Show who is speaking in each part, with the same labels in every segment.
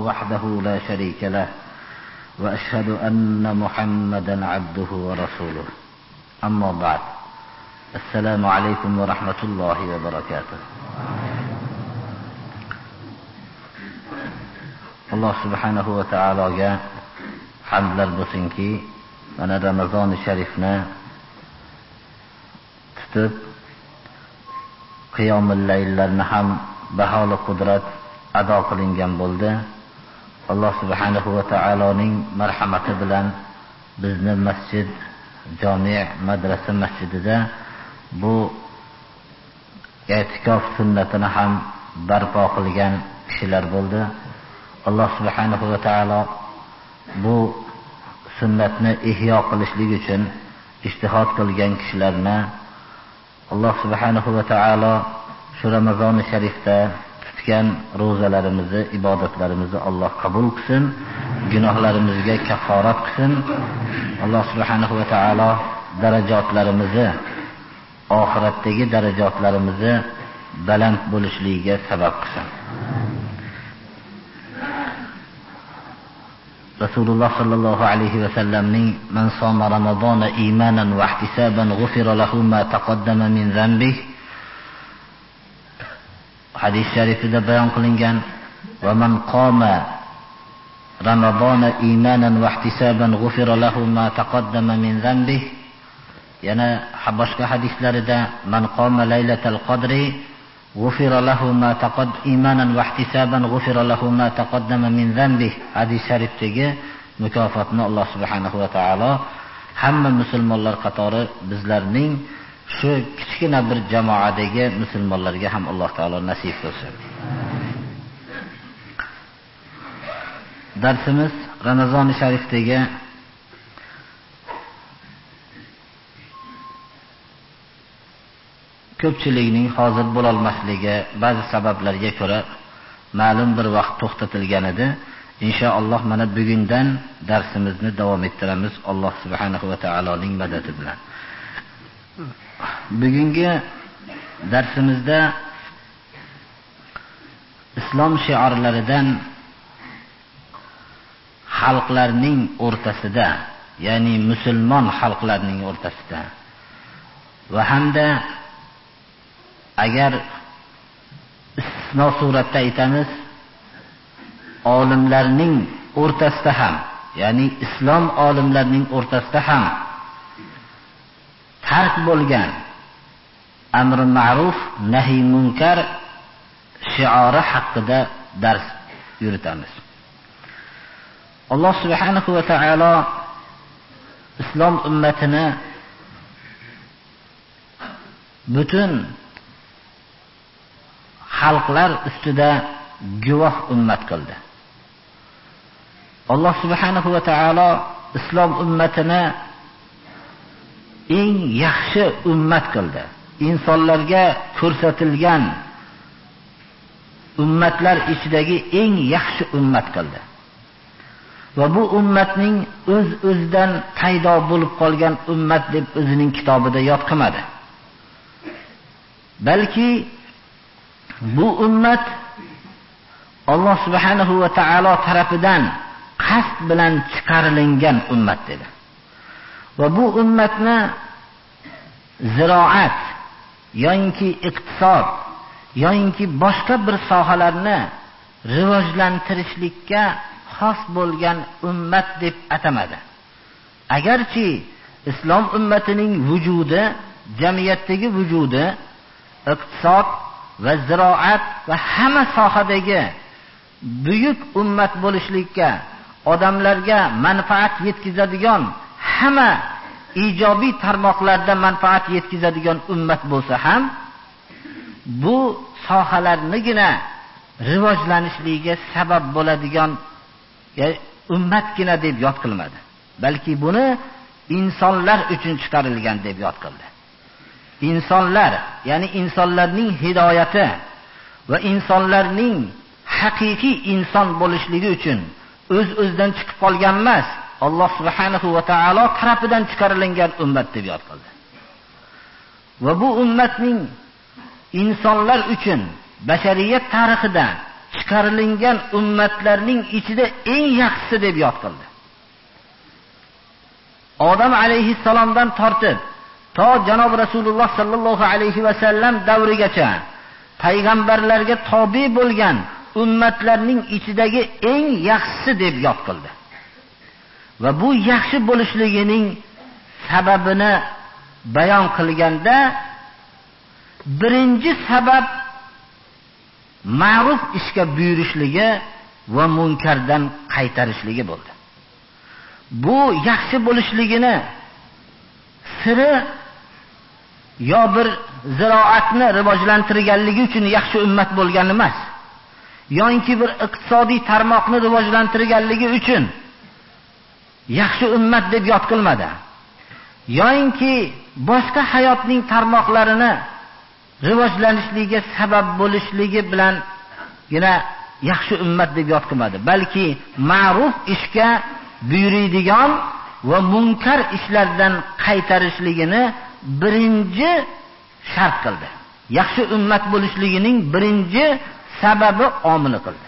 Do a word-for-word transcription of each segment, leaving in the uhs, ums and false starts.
Speaker 1: وحده لا شريك له وأشهد أن محمدا عبده ورسوله أما بعد السلام عليكم ورحمة الله وبركاته. Allah subhanahu va taologa hamdlar bo'lsinki, mana Ramazon sharifni tutib qiyomul layllarni ham baholi qudrat ado qilingan bo'ldi. Allah subhanahu va taoloning marhamati bilan bizni masjid, jami' madrasa masjidida bu i'tikof sunnatini ham barpo qilgan kishilar bo'ldi. Allah subhanahu va taolo bu sunnatni ihyo qilishlik uchun ijtihod qilgan kishilarni Allah subhanahu va taolo shu Ramazon sharifda tutgan ro'zalarimizni, ibodatlarimizni Alloh qabul qilsin, gunohlarimizga kafforat qilsin. Allah subhanahu va taolo darajotlarimizni, oxiratdagi darajotlarimizni baland bo'lishligiga sabab qilsin. Rasululloh sallallohu alayhi va sallamning man soma ramazona imanan va ihtisaban g'ufira lahu ma taqaddama min zambihi hadis sharifida bayon qilingan va man qoma ramazona imanan va ihtisaban g'ufira lahu ma taqaddama min zambihi, yana boshqa hadislarida man qoma laylatal qadri g'ufira lahu ma taqad imanan va ihtisaban g'ufira lahu ma taqaddama min zambihi hadis sharifdagi mukofotni Alloh subhanahu va taolo hamma musulmonlar qatori bizlarning shu kichkina bir jamoadagi musulmonlarga ham Alloh taolo nasib qilsin. Darsimiz Ramazon sharifdagi ko'pchilikning hozir bo'la olmasligi ba'zi sabablarga ko'ra ma'lum bir vaqt to'xtatilgan edi. Inshaalloh mana bugundan darsimizni davom ettiramiz Alloh subhanahu va taoloning madadi bilan. Bugungi darsimizda islom shiorlaridan xalqlarning o'rtasida, ya'ni musulmon xalqlarning o'rtasida va hamda agar istisno suratda aytamiz, olimlarning o'rtasida ham, ya'ni islom olimlarining o'rtasida ham tark bo'lgan amr ma'ruf nahiy munkar shiori haqida dars yuritamiz. Alloh subhanahu va taolo islom ummatini butun xalqlar ustida guvoh ummat qildi. Alloh subhanahu va taolo islom ummatini eng yaxshi ummat qildi. Insonlarga ko'rsatilgan ummatlar ichidagi eng yaxshi ummat qildi. Va bu ummatning o'z-o'zidan paydo bo'lib qolgan ummat deb o'zining kitobida yod qilmadi. Balki bu ummat Alloh subhanahu va taolo tarafidan qasd bilan chiqarilgan ummat dedi. Va bu ummatni ziroat yoki iqtisod yoki boshqa bir sohalarni rivojlantirishlikka xos bo'lgan ummat deb atamadi. Agarchi islom ummatining vujudi, jamiyatdagi vujudi iqtisod va ziroat va hamma sohadagi buyuk ummat bo'lishlikka, odamlarga manfaat yetkazadigan, hamma ijobiy tarmoqlarda manfaat yetkazadigan ummat bo'lsa ham, bu sohalarnigina rivojlanishligiga sabab bo'ladigan ummatgina deb yod qilmadi. Balki buni insonlar uchun chiqarilgan deb yod qildi. insonlar, ya'ni insonlarning hidoyati va insonlarning haqiqiy inson bo'lishligi uchun o'z-o'zidan chiqib qolgan emas, Alloh subhanahu va taolo tarafidan chiqarilgan ummat deb yod qildi. Va bu ummatning insonlar uchun bashariyat tarixida chiqarilgan ummatlarning ichida eng yaxshisi deb yod qildi. Odam alayhissalomdan tortib to janob Rasululloh sallallohu alayhi va sallam davrigacha payg'ambarlarga tobe bo'lgan ummatlarning ichidagi eng yaxshisi deb yod qildi. Va bu yaxshi bo'lishligining sababini bayon qilganda birinchi sabab ma'ruf ishga buyurishligi va munkardan qaytarishligi bo'ldi. Bu yaxshi bo'lishligini siri yo bir ziroatni rivojlantirganligi uchun yaxshi ummat bo'lgan emas, yoki bir iqtisodiy tarmoqni rivojlantirganligi uchun yaxshi ummat deb yod qilmadi, yoki boshqa hayotning tarmoqlarini rivojlanishligiga sabab bo'lishligi bilangina yaxshi ummat deb yod qilmadi, balki ma'ruf ishga buyuradigan va munkar ishlardan qaytarishligini birinchi shart qildi. Yaxshi ummat bo'lishligining birinchi sababi omili qildi.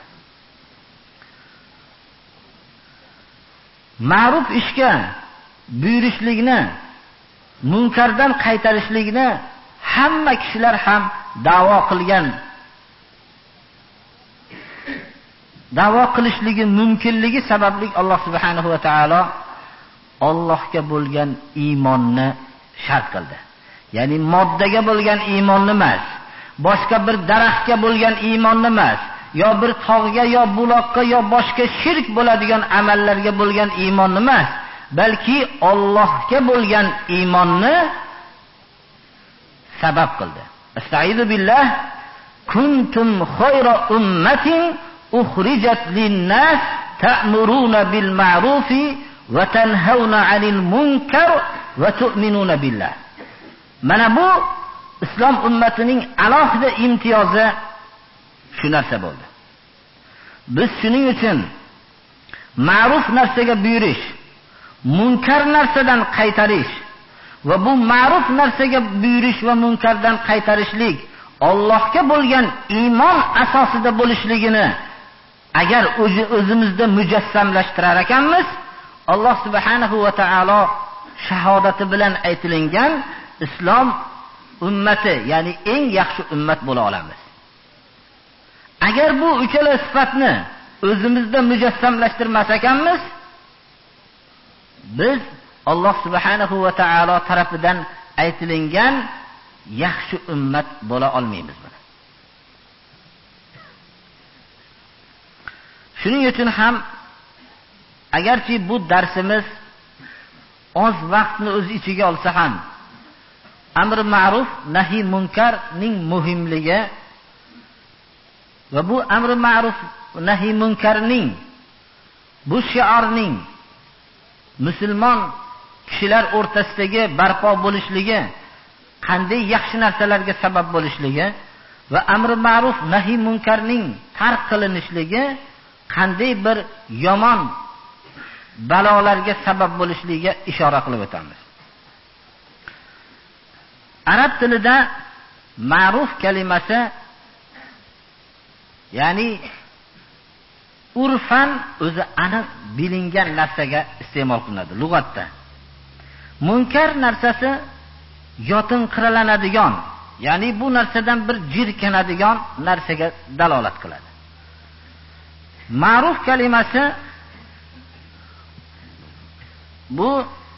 Speaker 1: Ma'ruf ishga buyurishlikni, munkardan qaytarishlikni hamma kishilar ham da'vo qilgan, da'vo qilishligi mumkinligi sababli Alloh subhanahu va taolo Allohga bo'lgan iymonni shart qildi. Ya'ni moddaga bo'lgan iymonni emas, boshqa bir daraxtga bo'lgan iymonni emas, yo bir tog'ga, yo buloqqa, yo boshqa shirk bo'ladigan amallarga bo'lgan iymonni emas, balki Allohga bo'lgan iymonni sabab qildi. Estaizu billah, kuntum khayra ummatin ukhrijat lin-nas ta'muruna bil ma'rufi va tanhauna 'anil munkar va tu'minuna billah. Mana bu islom ummatining alohida imtiyozi shu narsa bo'ldi. Biz shuning uchun ma'ruf narsaga buyurish, munkar narsadan qaytarish va bu ma'ruf narsaga buyurish va munkardan qaytarishlik Allohga bo'lgan iymon asosida bo'lishligini agar o'zimizda mujassamlashtirar ekanmiz, Alloh subhanahu va taolo shahodati bilan aytilingan islom ummati, ya'ni eng yaxshi ummat bo'la olamiz. Agar bu uchala sifatni o'zimizda mujassamlashtirmas ekanmiz, biz Alloh subhanahu va taolo tarafidan aytilingan yaxshi ummat bo'la olmaymiz. Shuning uchun ham agarchi bu darsimiz oz vaqtni o'z ichiga olsa ham, amr ma'ruf nahi munkarning muhimligi va bu amr ma'ruf nahi munkarning, bu shiorning musulmon kishilar o'rtasidagi barpo bo'lishligi, qanday yaxshi narsalarga sabab bo'lishligi va amr ma'ruf nahi munkarning tark qilinishligi qanday bir yomon balolarga sabab bo'lishligiga ishora qilib o'tamiz. Arab tilida ma'ruf kalimasi, ya'ni urfan o'zi aniq bilingan narsaga iste'mol qilinadi lug'atda. Munkar narsasi yotinqiranadigan, ya'ni bu narsadan bir jirkanadigan narsaga dalolat qiladi. Ma'ruf kalimasi bu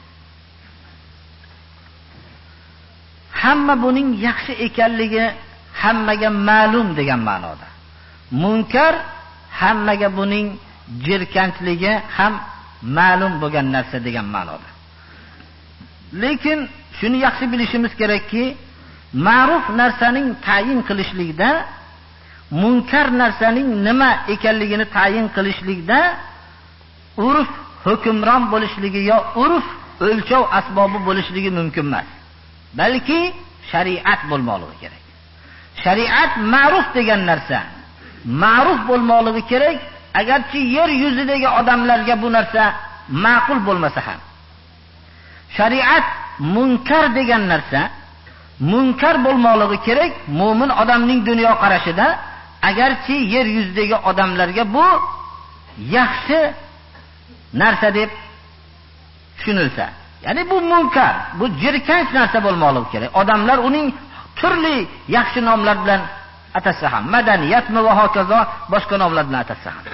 Speaker 1: hamma buning yaxshi ekanligi hammaga ma'lum degan ma'noda. Munkar hammaga buning jirkanchligi ham ma'lum bo'lgan narsa degan ma'noda. Lekin shuni yaxshi bilishimiz kerakki, ma'ruf narsaning tayin qilishlikda, munkar narsaning nima ekanligini tayin qilishlikda urf hukmron bo'lishligi yo urf o'lchov asbobi bo'lishligi mumkin emas. Balki shariat bo'lmoqligi kerak. Shariat ma'ruf degan narsa ma'ruf bo'lmoqligi kerak, agarchi yer yuzidagi odamlarga bu narsa ma'qul bo'lmasa ham. Shariat munkar degan narsa munkar bo'lmoqligi kerak, mo'min odamning dunyo qarashida, agarchi yer yuzidagi odamlarga bu yaxshi narsa deb tushunilsa, ya'ni bu munkar, bu jirkanch narsa bo'lmoqligi kerak. Odamlar uning turli yaxshi nomlar bilan atasa ham, madaniyatmi va hokazo boshqa nomlar bilan atasa ham.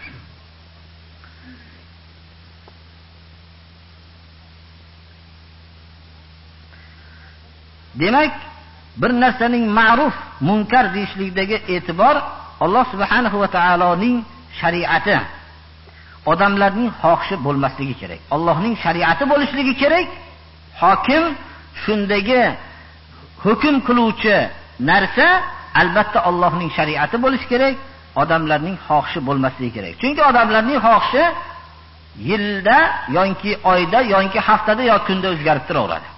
Speaker 1: Demak, bir narsaning ma'ruf, munkar deyishlikdagi e'tibor Alloh subhanahu va taoloning shariati, odamlarning xohishi bo'lmasligi kerak. Allohning shariati bo'lishligi kerak. Hokim shundagi hukm qiluvchi narsa albatta Allohning shariati bo'lishi kerak, odamlarning xohishi bo'lmasligi kerak. Chunki odamlarning xohishi yilda yoki oyda yoki haftada yoki kunda o'zgarib turaveradi.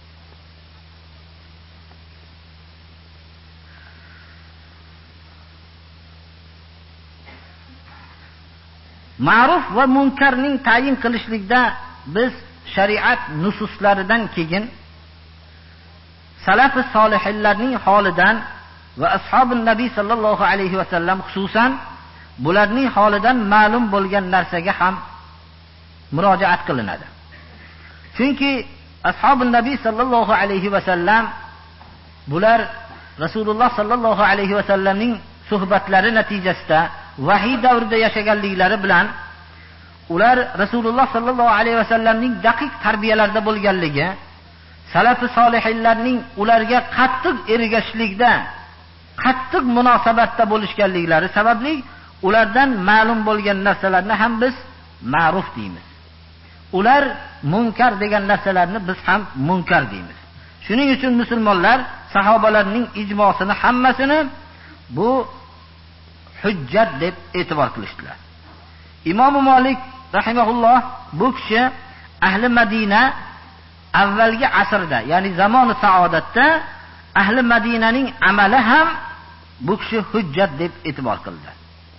Speaker 1: Ma'ruf va munkarning tayin qilishlikda biz shariat nususlaridan keyin salaf solihlarning holidan va ashabun nabiy sallallohu alayhi va sallam xususan bularning holidan ma'lum bo'lgan narsaga ham murojaat qilinadi. Chunki ashabun nabiy sallallohu alayhi va sallam bular Rasululloh sallallohu alayhi va sallamning suhbatlari natijasida vahiy davrida yashaganliklari bilan ular Rasululloh sallallohu alayhi va sallamning daqiq tarbiyalarida bo'lganligi, salafi solihlarning ularga qattiq ergashishlikda, qattiq munosabatda bo'lishganliklari sababli ulardan ma'lum bo'lgan narsalarni ham biz ma'ruf deymiz. Ular munkar degan narsalarni biz ham munkar deymiz. Shuning uchun musulmonlar sahobalarning ijmosini hammasini bu hujjat deb e'tibor qilishdilar. Imom Malik rahimahulloh bu kishi ahli Madina avvalgi asrda, ya'ni zamoni saodatda ahli Madinaning amali ham bu kishi hujjat deb e'tibor qildi.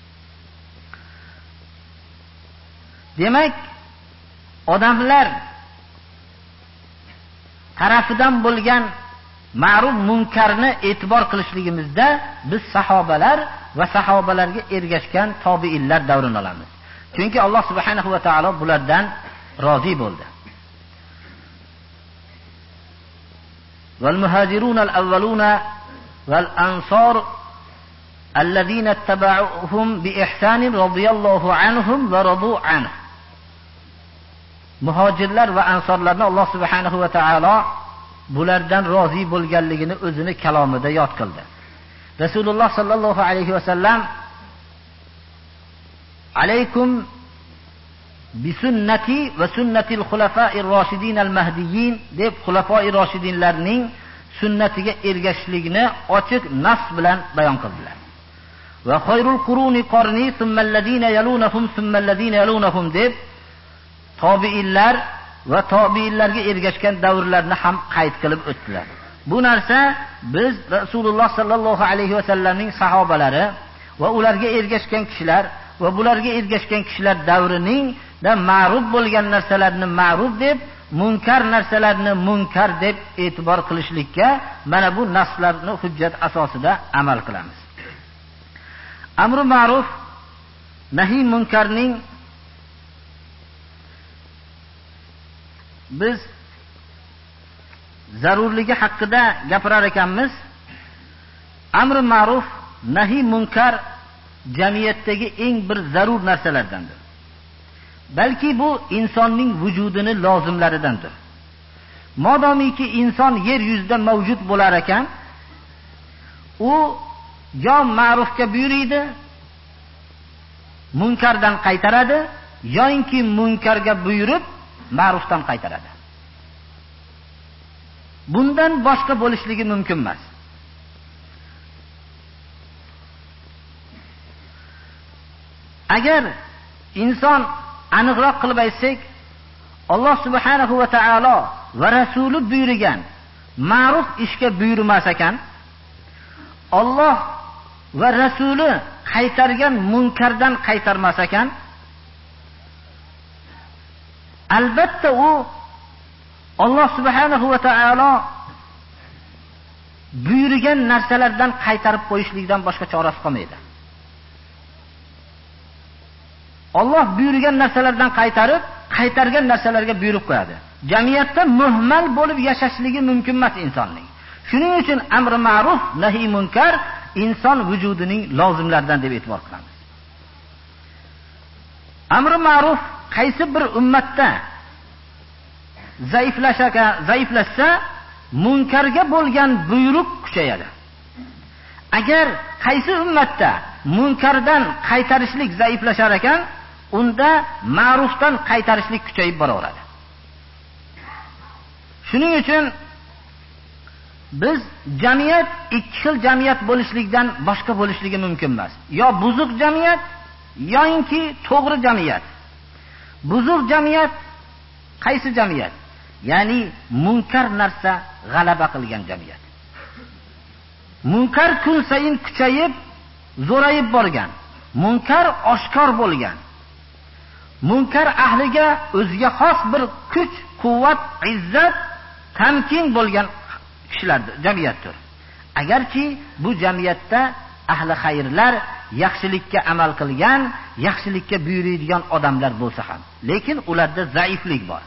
Speaker 1: Demak, odamlar tarafidan bo'lgan ma'ruf munkarni e'tibor qilishligimizda biz sahobalar va sahobalarga ergashgan tobiinlar davrini olamiz. Chunki Alloh subhanahu va taolo bulardan rozi bo'ldi. Val muhajirun al-awwalun val ansar alladhina ittaba'uhum bi ihsan radiyallohu anhum va radu anhu. Muhojirlar va ansorlarni Alloh subhanahu va taolo bulardan rozi bo'lganligini o'zini kalomida yod qildi. Rasululloh sallallohu alayhi va sallam alaykum bi sunnati va sunnatil xulafa'ir roshidin al-mahdiyyin deb xulafa'ir roshidinlarning sunnatiga ergashishlikni ochiq nas bilan bayon qildilar. Va xayrul quruni qarni thumma alladina yalunhum thumma alladina yalunhum deb tobiinlar va tobiinlarga ergashgan davrlarni ham qayd qilib o'tdilar. Bu narsa biz Rasululloh sallallohu alayhi va sallamning sahobalari va ularga ergashgan kishilar va bularga ergashgan kishilar davrining da ma'ruf bo'lgan narsalarni ma'ruf deb, munkar narsalarni munkar deb e'tibor qilishlikka mana bu naslarni hujjat asosida amal qilamiz. Amri ma'ruf, nahiy munkarning biz zarurligi haqida gapirar ekanmiz. Amri ma'ruf, nahiy munkar jamiyatdagi eng bir zarur narsalardandir. Balki bu insonning vujudini lozimlaridandir. Modomiki inson yer yuzida mavjud bo'lar ekan, u yo ma'rufga buyuradi, munkardan qaytaradi, yoki munkarga buyurib ma'rufdan qaytaradi. Bundan boshqa bo'lishligi mumkin emas. Agar inson aniqroq qilib aytsak, Alloh subhanahu va taolo va rasuli buyurgan ma'ruf ishga buyurmas ekan, Alloh va rasuli qaytargan munkardan qaytarmas ekan, albatta u Alloh subhanahu va taolo buyurgan narsalardan qaytarib qo'yishlikdan boshqa chorasi qolmaydi. Alloh buyurgan narsalardan qaytarib, qaytargan narsalarga buyruq qo'yadi. Jamiyatda muhmal bo'lib yashashligi mumkin emas insonning. Shuning uchun amri ma'ruf, nahi munkar inson vujudining lozimlaridan deb e'tibor qilamiz. Amri ma'ruf qaysi bir ummatda zaiflashaka, zaiflashsa, munkarga bo'lgan buyruq kuchayadi. Agar qaysi ummatda munkardan qaytarishlik zaiflashar ekan, unda ma'rufdan qaytarishlik kuchayib boraveradi. Shuning uchun biz jamiyat ikki xil jamiyat bo'lishlikdan boshqa bo'lishligi mumkin emas. Yo buzuq jamiyat, yoinki to'g'ri jamiyat. Buzuq jamiyat qaysi jamiyat? Ya'ni munkar narsa g'alaba qilgan jamiyat. Munkar kun sayin kuchayib, zo'rayib borgan. Munkar oshkor bo'lgan. Munkar ahliga o'ziga xos bir kuch, quvvat, izzat, tamkin bo'lgan kishilardir, jamiyatdir. Agarki bu jamiyatda ahli xayrlar, yaxshilikka amal qilgan, yaxshilikka buyuradigan odamlar bo'lsa ham, lekin ularda zaiflik bor.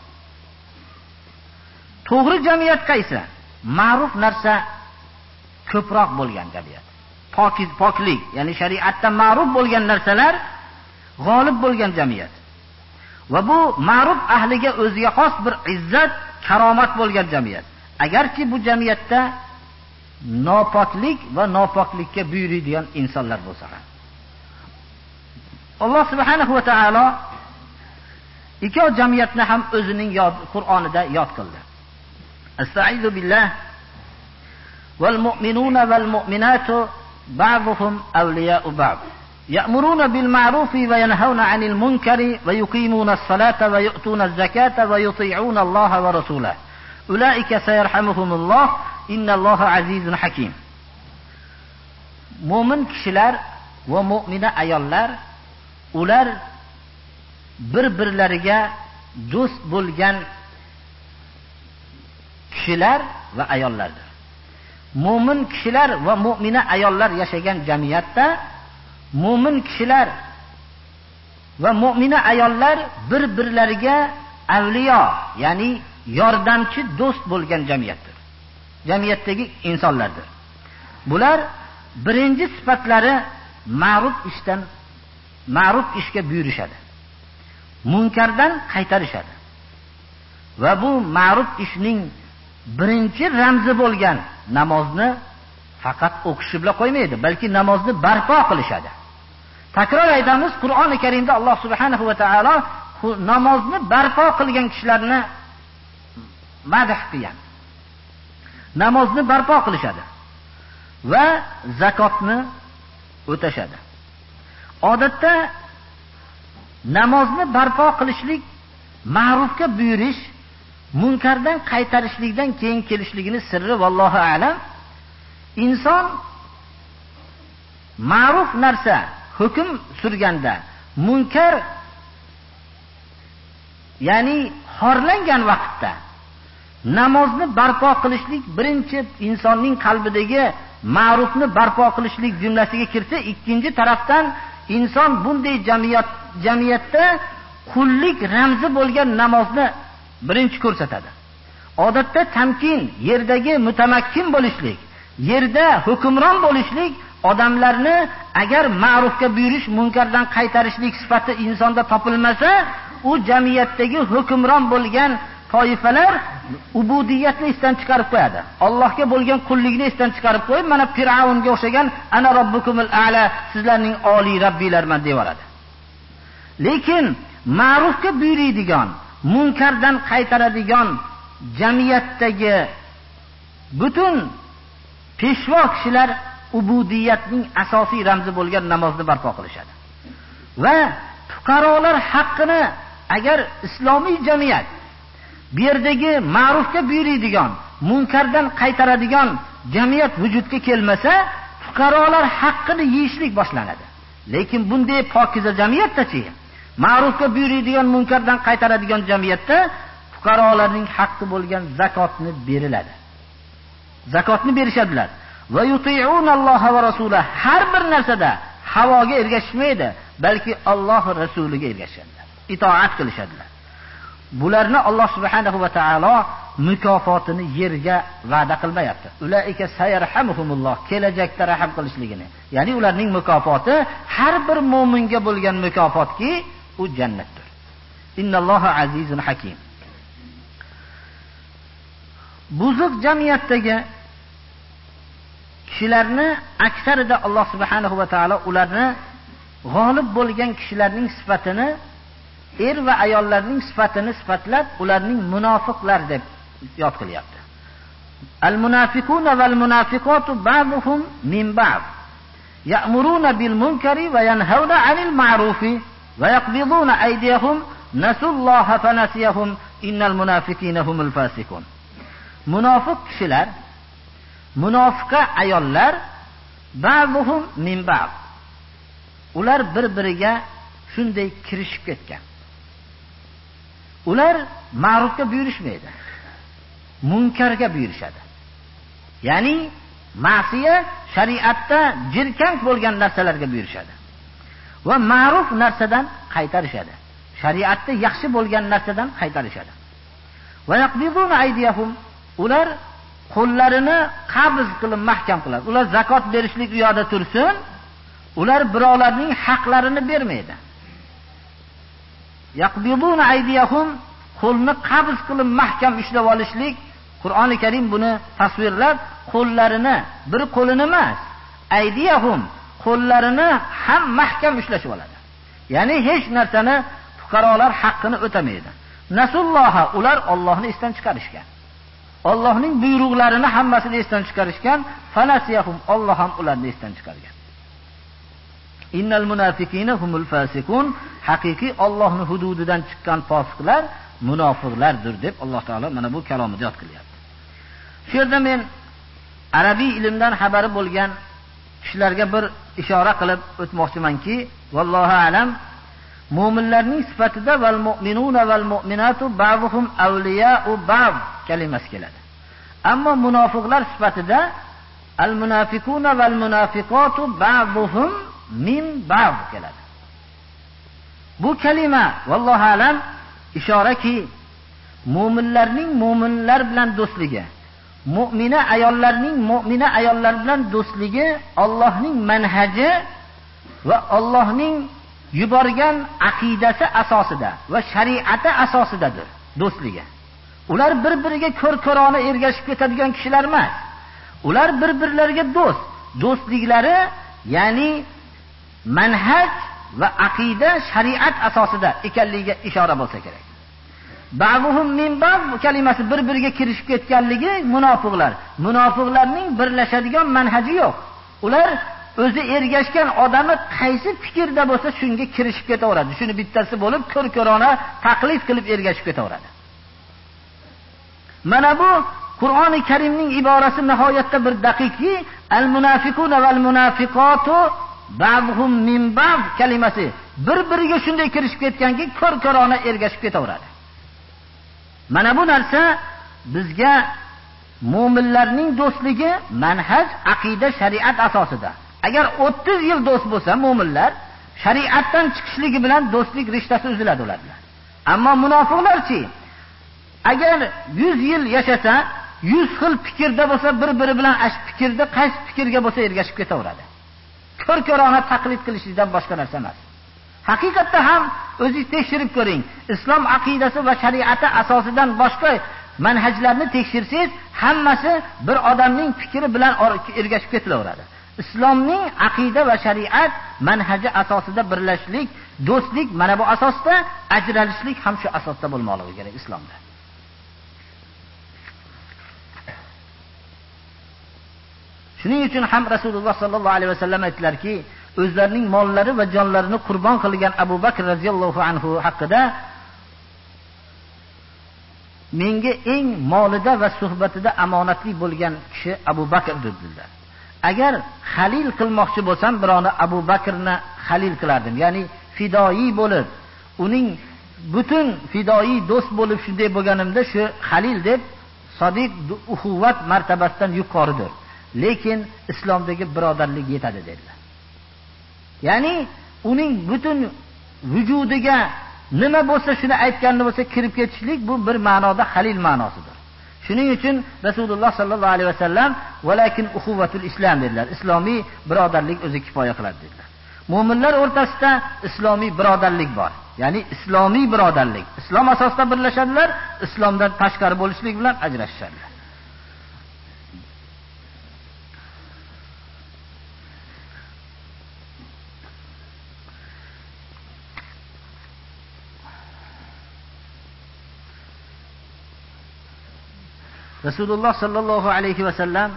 Speaker 1: To'g'ri jamiyat qaysi? Ma'ruf narsa ko'proq bo'lgan jamiyat. Pokiz, poklik, ya'ni shariatda ma'ruf bo'lgan narsalar g'olib bo'lgan jamiyat. Va bu ma'ruf ahliga o'ziga xos bir izzat, karomat bo'lgan jamiyat. Agarki bu jamiyatda nopoklik va nopoklikka buyuradigan insonlar bo'lsa ham, Alloh subhanahu va taolo ikki jamiyatni ham o'zining yod Qur'onida yod qildi. Estaizu billah val mu'minuna val mu'minatu ba'duhum awliya'u ba'd. Ya'muruna bil ma'rufi va yanhauna 'anil munkari va yuqimuna as-salata va yu'tuna az-zakata va yuti'una Alloha va rasulahu. Ulaika sayarhamuhumulloh innalloha azizun hakim. Mo'min kishilar va mu'mina ayollar, ular bir-birlariga do'st bo'lgan kishilar va ayollardir. Mo'min kishilar va mu'mina ayollar yashagan jamiyatda mo'min kishilar va mu'mina ayollar bir-birlariga avliyo, ya'ni yordamchi, do'st bo'lgan jamiyatdir. Jamiyatdagi insonlardir. Bular birinchi sifatlari ma'ruf ishdan ma'ruf ishga buyurishadi. Munkardan qaytarishadi. Va bu ma'ruf ishning birinchi ramzi bo'lgan namozni faqat o'qish bilan qo'ymaydi, balki namozni barpo qilishadi. Takror aytamiz, Qur'oni Karimda Alloh subhanahu va taolo namozni barpo qilgan kishilarni madh qilgan. Namozni barpo qilishadi va zakotni o'tashadi. Odatda namozni barpo qilishlik, ma'rufga buyurish, munkardan qaytarishlikdan keyin kelishligini sirri vallohu a'lam. Inson ma'ruf narsa hukm surganda, munkar ya'ni xorlangan vaqtda namozni barpo qilishlik birinchi insonning qalbidagi ma'rufni barpo qilishlik jumlasiga kirsa, ikkinchi tarafdan inson bunday jamiyat jamiyatda qullik ramzi bo'lgan namozni birinchi ko'rsatadi. Odatda tamkin, yerdagi mutamakkin bo'lishlik, yerda hukmron bo'lishlik odamlarni agar ma'rufga buyurish, munkardan qaytarishlik sifati insonda topilmasa, u jamiyatdagi hukmron bo'lgan toifalar ubudiyatni esdan chiqarib qo'yadi. Allohga bo'lgan qullikni esdan chiqarib qo'yib, mana Fir'avnga o'xshagan ana robbukumul a'la, sizlarning oliy robbilarman deb yoradi. Lekin ma'rufga buyuradigan, munkardan qaytaradigan jamiyatdagi butun peshvo kishilar ubudiyatning asosiy ramzi bo'lgan namozni barpo qilishadi. Va fuqarolar haqqini agar islomiy jamiyat bu yerdagi ma'rufga buyuradigan, munkardan qaytaradigan jamiyat vujudga kelmasa, fuqarolar haqqini yeyishlik boshlanadi. Lekin bunday pokiza jamiyatda-chi, ma'rufga buyuradigan, munkardan qaytaradigan jamiyatda fuqarolarning haqqi bo'lgan zakotni beriladi. zakotni berishadilar. Va yuti'unalloha va rasulahu. Har bir narsada havoga ergashmaydi, balki Alloh va rasuliga ergashadilar. Itoat qilishadilar. Bularni Alloh subhanahu va taolo mukofotini yerga va'da qilmayapti. Ulaika sayarhamuhumulloh, kelajakda rahim qilishligini. Ya'ni ularning mukofoti har bir mu'minga bo'lgan mukofotki, u jannatdir. Innalloha azizun hakim. Buzuq jamiyatdagi kishilarni aksarida Alloh subhanahu va taolo ularni g'olib bo'lgan kishilarning sifatini, er va ayollarning sifatini sifatlab, ularning munofiqlar deb yod qilyapti. Al-munafiquna val munafiqatu ba'duhum min ba'd. Ya'muruna bil munkari va yanhauna 'anil ma'rufi va yaqbiduna aydiyahum nasulloha fanasiyahum innal munafiqina humul fasiqun. Munofiq kishilar, munofiqa ayollar ba'duhum min ba'd. Ular bir-biriga shunday kirishib ketgan. Ular ma'rufga buyurishmaydi, munkarga buyurishadi. Ya'ni ma'siya, shariatda jirkanch bo'lgan narsalarga buyurishadi va ma'ruf narsadan qaytarishadi. Shariatda yaxshi bo'lgan narsadan qaytarishadi. Va yaqbiduna aydiyahum, ular qo'llarini qabz qilib mahkam qiladi. Ular zakot berishlik u yoqda tursin, ular birovlarning haqlarini bermaydi. Yaqbiduna aydiyahum, qo'lni qabz qilib mahkam ushlab olishlik. Qur'oni Karim buni tasvirlab, qo'llarini, bir qo'lini emas, aydiyahum, qo'llarini ham mahkam ushlashib oladi. Ya'ni hech narsani, fuqarolar haqqini o'tamaydi. Nasulloha, ular Allohni esdan chiqarishgan. Allohning buyruqlarini hammasini esdan chiqarishgan. Fanasiyahum, Alloh ham ularni esdan chiqargan. Innal munafiqina humul fasiqun, haqiqiy Allohning hududidan chiqqan fosiqlar munofiqlardir deb Alloh taolo mana bu kalomida yod qilyapti. Shu yerda men arabiy ilmdan xabari bo'lgan kishilarga bir ishora qilib o'tmoqchimanki, vallohu alam, mu'minlarning sifatida val mu'minuna val mu'minatu ba'duhum awliya'u ba'd kalimasi keladi. Ammo munofiqlar sifatida al munafiquna val munafiqatu ba'duhum min ba'd keladi. Bu kalima vallohu alam ishoraki, mu'minlarning mu'minlar bilan do'stligi, mu'mina ayollarning mu'mina ayollar bilan do'stligi Allohning manhaji va Allohning yuborgan aqidasi asosida va shariati asosidadir do'stligi. Ular bir-biriga ko'r-ko'rona ergashib ketadigan kishilar emas. Ular bir-birlariga do'st. Do'stliklari ya'ni manhaj va aqida shariat asosida ekanligiga ishora bo'lsa kerak. Ba'duhum min ba'd kalimasi bir-biriga kirishib ketganligi munofiqlar. Munofiqlarning birlashadigan manhaji yo'q. Ular o'zi ergashgan odami qaysi fikrda bo'lsa shunga kirishib ketaveradi. Shuni bittasi bo'lib ko'r-ko'rona taqlid qilib ergashib ketaveradi. Mana bu Qur'oni Karimning iborasi nihoyatda bir daqiqki, al-munafiquna val munafiqatu ba'duhum min ba'd kalimasi bir-biriga shunday kirishib ketganki, ko'r-ko'rona ergashib ketaveradi. Mana bu narsa bizga mu'minlarning do'stligi manhaj, aqida, shariat asosida. Agar o'ttiz yil do'st bo'lsa mu'minlar, shariatdan chiqishligi bilan do'stlik rishtasi uziladi ularga. Ammo munofiqlarchi, agar yuz yil yashasa, yuz xil fikrda bo'lsa, bir-biri bilan ash fikrda qaysi fikrga bo'lsa ergashib ketaveradi. Ko'r-ko'rona taqlid qilishdan boshqa narsa emas. Haqiqatda ham o'zingiz tekshirib ko'ring. Islom aqidasi va shariati asosidan boshqa manhajlarni tekshirsangiz, hammasi bir odamning fikri bilan ergashib ketilaveradi. Islomning aqida va shariat manhaji asosida birlashlik, do'stlik mana bu asosda, ajralishlik ham shu asosda bo'lmoqligi kerak islomda. Shuning uchun ham Rasululloh sallallohu alayhi vasallam aytdilarki, o'zlarining mollari va jonlarini qurbon qilgan Abu Bakr radhiyallohu anhu haqida, menga eng molida va suhbatida omonatli bo'lgan kishi Abu Bakr dedilar. Agar xalil qilmoqchi bo'lsam, birovni Abu Bakrni xalil qilardim. Ya'ni fidoi bo'lib, uning butun fidoi do'st bo'lib shunday bo'lganimda shu xalil deb sodiq uxuvvat martabasidan yuqoridir. Lekin islomdagi birodarlik yetadi dedilar. Ya'ni uning butun vujudiga nima bo'lsa shuni aytganini bo'lsa kirib ketishlik bu bir ma'noda halil ma'nosidir. Shuning uchun Rasululloh sallallohu alayhi vasallam valakin uxuvvatul islom dedilar. Islomiy birodarlik o'zi kifoya qiladi dedilar. Mu'minlar o'rtasida islomiy birodarlik bor. Ya'ni islomiy birodarlik. Islom asosida birlashadilar, islomdan tashqari bo'lishlik bilan ajrashishadilar. Rasululloh sallallohu alayhi vasallam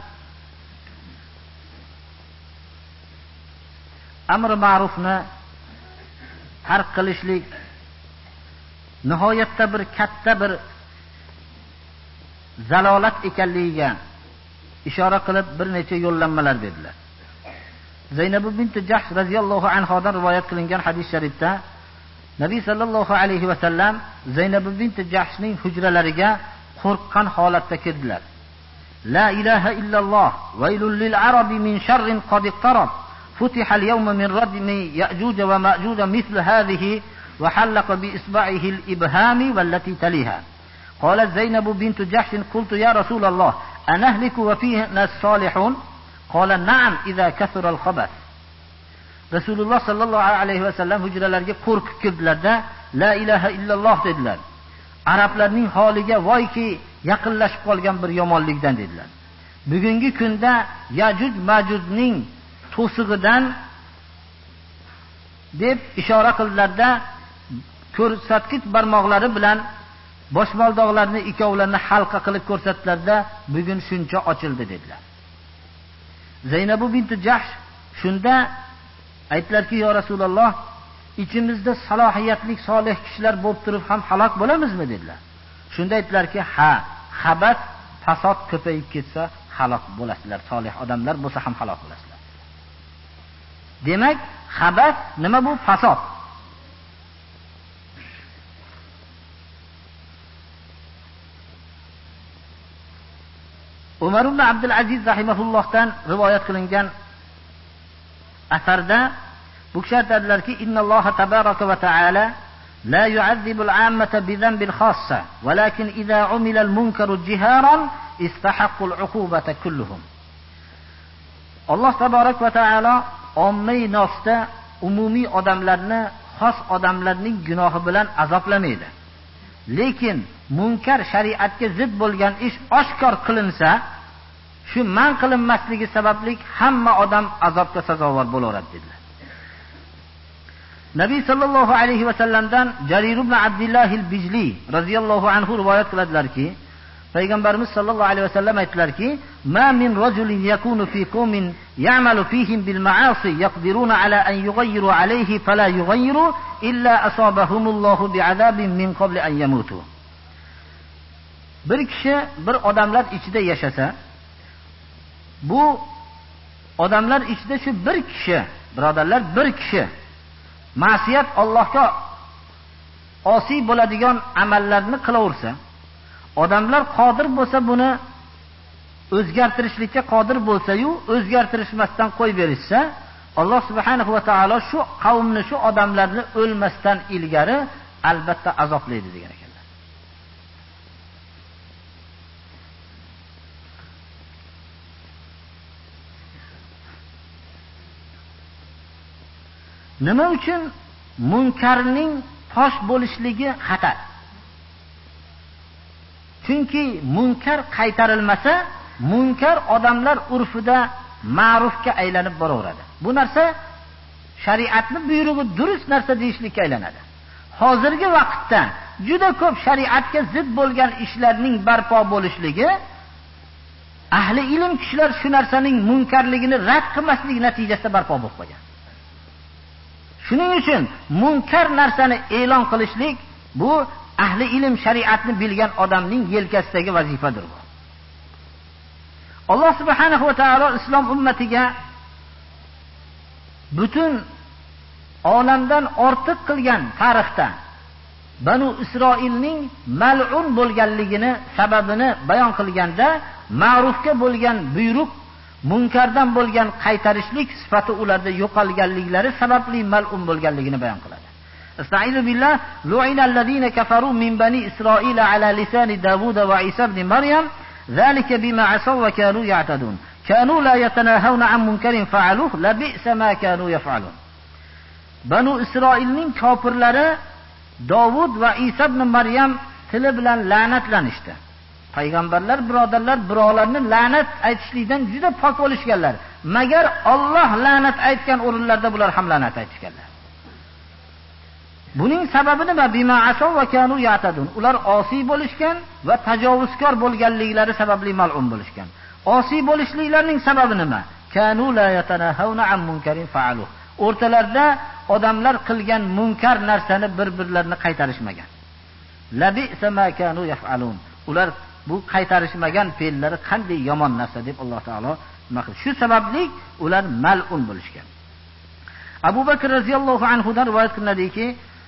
Speaker 1: amr ma'rufni tark qilishlik nihoyatda bir katta bir zalolat ekanligiga ishora qilib bir necha yo'llanmalar berdilar. Zaynab bint Jahsh radhiyallohu anhodan rivoyat qilingan hadis sharifda Nabiy sallallohu alayhi vasallam Zaynab bint Jahshning hujralariga qo'rqqan holatda kirdilar. La ilaha illalloh vaylul lil arabi min sharrin qad iqtarab futiha al-yawma min radmi ya'juj va ma'juj mithl hadhihi wa halaqa bi isba'ihi al-ibhami wallati taliha. Qalat Zaynab bint Jahsh qultu ya Rasulullah anahliku wa fihi nas salihun qala na'am idha kathura al-khabath. Rasululloh sallallohu alayhi vasallam hujralarga qo'rqib kirdilarda la ilaha illalloh dedilar. Arablarning holiga voyki yaqinlashib qolgan bir yomonlikdan dedilar. Bugungi kunda Yajuj Majujning to'sig'idan deb ishora qildilarda ko'rsatkich barmoqlari bilan boshmaldoqlarni ikkovlarini halqa qilib ko'rsatdilarda bugun shuncha ochildi dedilar. Zaynab bint Jahsh shunda aytlarki yo Rasululloh ichimizda salohiyatli solih kishilar bo'lib turib ham halok bo'lamizmi dedilar. Shunda aytlarki ha, xabat fasod ko'payib ketsa halok bo'lasizlar. Solih odamlar bo'lsa ham halok bo'lasizlar. Demak, xabat nima bu? Fasod. Umar ibn Abdul Aziz rahimahullohdan rivoyat qilingan asarda bu kishi aytadilarki innalloha tabaraka va taala la yu'azzibul 'ammata bi dhanbil khassa walakin idza 'umila al-munkaru jiharan istahaqqu al-'uqubata kulluhum. Alloh tabarak va taala ommaviy nosda umumiy odamlarni xos odamlarning gunohi bilan azoblamaydi. Lekin munkar shariatga zid bo'lgan ish oshkor qilinsa, shu man qilinmasligi sababli hamma odam azobga sazovor bo'laveradi dedilar. Nabiy sallallohu alayhi vasallamdan Jarir ibn Abdullah al-Bijli radhiyallohu anhu rivoyat qiladilarki, Payg'ambarimiz sallallohu alayhi vasallam aytdilarki, "Ma min rajulin yakunu fi qawmin ya'malu fihim bil ma'asi yaqdiruna ala an yughayyiru alayhi fala yughayyiru illa asabahumullohu bi'adabin min qabli an yamutu." Bir kishi bir odamlar ichida yashasa, bu odamlar ichida shu bir kishi, birodarlar, bir kishi ma'siyat Allohga osiy bo'ladigan amallarni qilaversa, odamlar qodir bo'lsa buni o'zgartirishlikka qodir bo'lsa-yu, o'zgartirishmasdan qo'yib berishsa, Alloh subhanahu va taolo shu qavmni, shu odamlarni o'lmasdan ilgari albatta azoblaydi degan ekanlar. Nima uchun munkarning fosh bo'lishligi xatar? Chunki munkar qaytarilmasa, munkar odamlar urfida ma'rufga aylanib boraveradi. Bu narsa shariatni buyrug'i durust narsa deyishlikka aylanadi. Hozirgi vaqtda juda ko'p shariatga zid bo'lgan ishlarning barpo bo'lishligi ahli ilm kishilar shu narsaning munkarligini rad qilmaslik natijasida barpo bo'lib qolgan. Shuning uchun munkar narsani e'lon qilishlik bu ahli ilm shariatni bilgan odamning yelkasidagi vazifadir bu. Alloh subhanahu va taolo islom ummatiga butun olamdan ortiq qilgan tarixda Banu Isroilning mal'un bo'lganligini sababini bayon qilganda, ma'rufga bo'lgan buyruq, munkardan bo'lgan qaytarishlik sifati ularda yo'qolganliklari sababli mal'un bo'lganligini bayon qiladi. Estaizu billah, lu'ina allazina kafaru min bani Isroil ala lisani Davud va Isa ibn Maryam, zalika bima asaw va kanu ya'tadun. Kanu la yatanahawna an munkarin fa'aluhu, labi'sa ma kanu yaf'alun. Banu Isroilning kofirlari Davud va Isa ibn Maryam tili bilan la'natlanishdi. Payg'ambarlar birodarlar birovlarni la'nat aytishlikdan juda pok bo'lishganlar. Magar Alloh la'nat aytgan o'rinlarda bular ham la'nat aytishganlar. Buning sababi nima? Bima asaw va kanu ya'tadun. Ular osiy bo'lishgan va tajovuzkor bo'lganliklari sababli mal'un bo'lishgan. Osiy bo'lishliklarining sababi nima? Kanu la yatanahawna an munkarin fa'aluhu. O'rtalarda odamlar qilgan munkar narsani bir-birlarini qaytarishmagan. Labi'sa ma kanu yaf'alun. Ular bu qaytarishmagan fe'llari qanday yomon narsa deb Alloh taolo maqul. Shu sababli ular mal'un bo'lishgan. Abu Bakr radhiyallohu anhu dan rivoyat qilinadiki,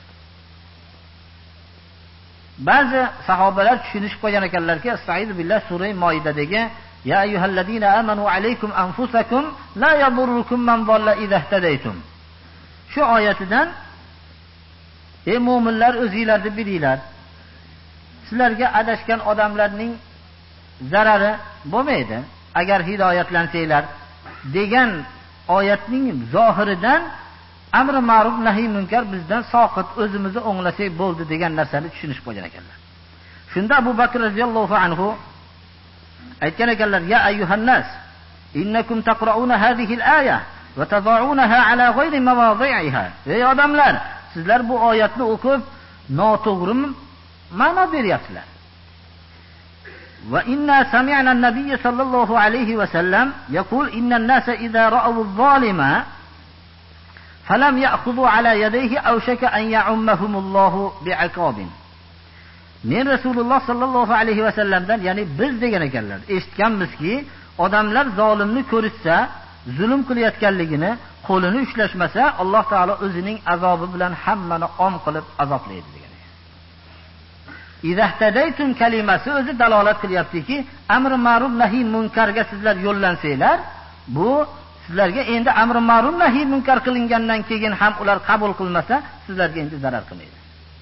Speaker 1: ba'zi sahobalar tushunishib qo'ygan ekanlarki, Estaizu billah sura Moidadagi ya ayyuhallazina amanu alaykum anfusakum la yadurrukum man dalla idha ihtadaytum. Shu oyatidan ey mu'minlar o'zingizlarni bilinglar. Sizlarga adashgan odamlarning zarari bo'lmaydi agar hidoyatlansanglar degan oyatning zohiridan amri ma'ruf nahiy munkar bizdan soqit, o'zimizni o'nglasak bo'ldi degan narsani tushunishib qo'ygan ekanlar. Shunda Abu Bakr radhiyallohu anhu aytgan ekanlar, ya ayyuhan nas innakum taqra'una hadhihi al-aya va tad'unaha ala ghayri mawadhi'iha. Ey odamlar, sizlar bu oyatni o'qib noto'g'ri ma'no beryapsizlar. Va inna sami'na an-nabiy sallallohu alayhi va sallam yaqul inna an-nasa idha ra'aw adh-dhalima falam ya'khudhu ala yadayhi aw shaka an ya'ummahumullahu bi'iqabin. Men Rasululloh sallallohu alayhi va sallamdan, ya'ni biz degan ekanlar, eshitganmizki, odamlar zolimni ko'rishsa, zulm qilayotganligini, qo'lini ushlashmasa, Alloh taolo o'zining azobi bilan hammani om qilib azoblaydi degan. Izahtadaytum kalimasi o'zi dalolat qilyaptiki, amri ma'ruf nahiy munkarga sizlar yo'llansanglar, bu sizlarga endi amri ma'ruf nahiy munkar qilingandan keyin ham ular qabul qilmasa, sizlarga endi zarar qilmaydi.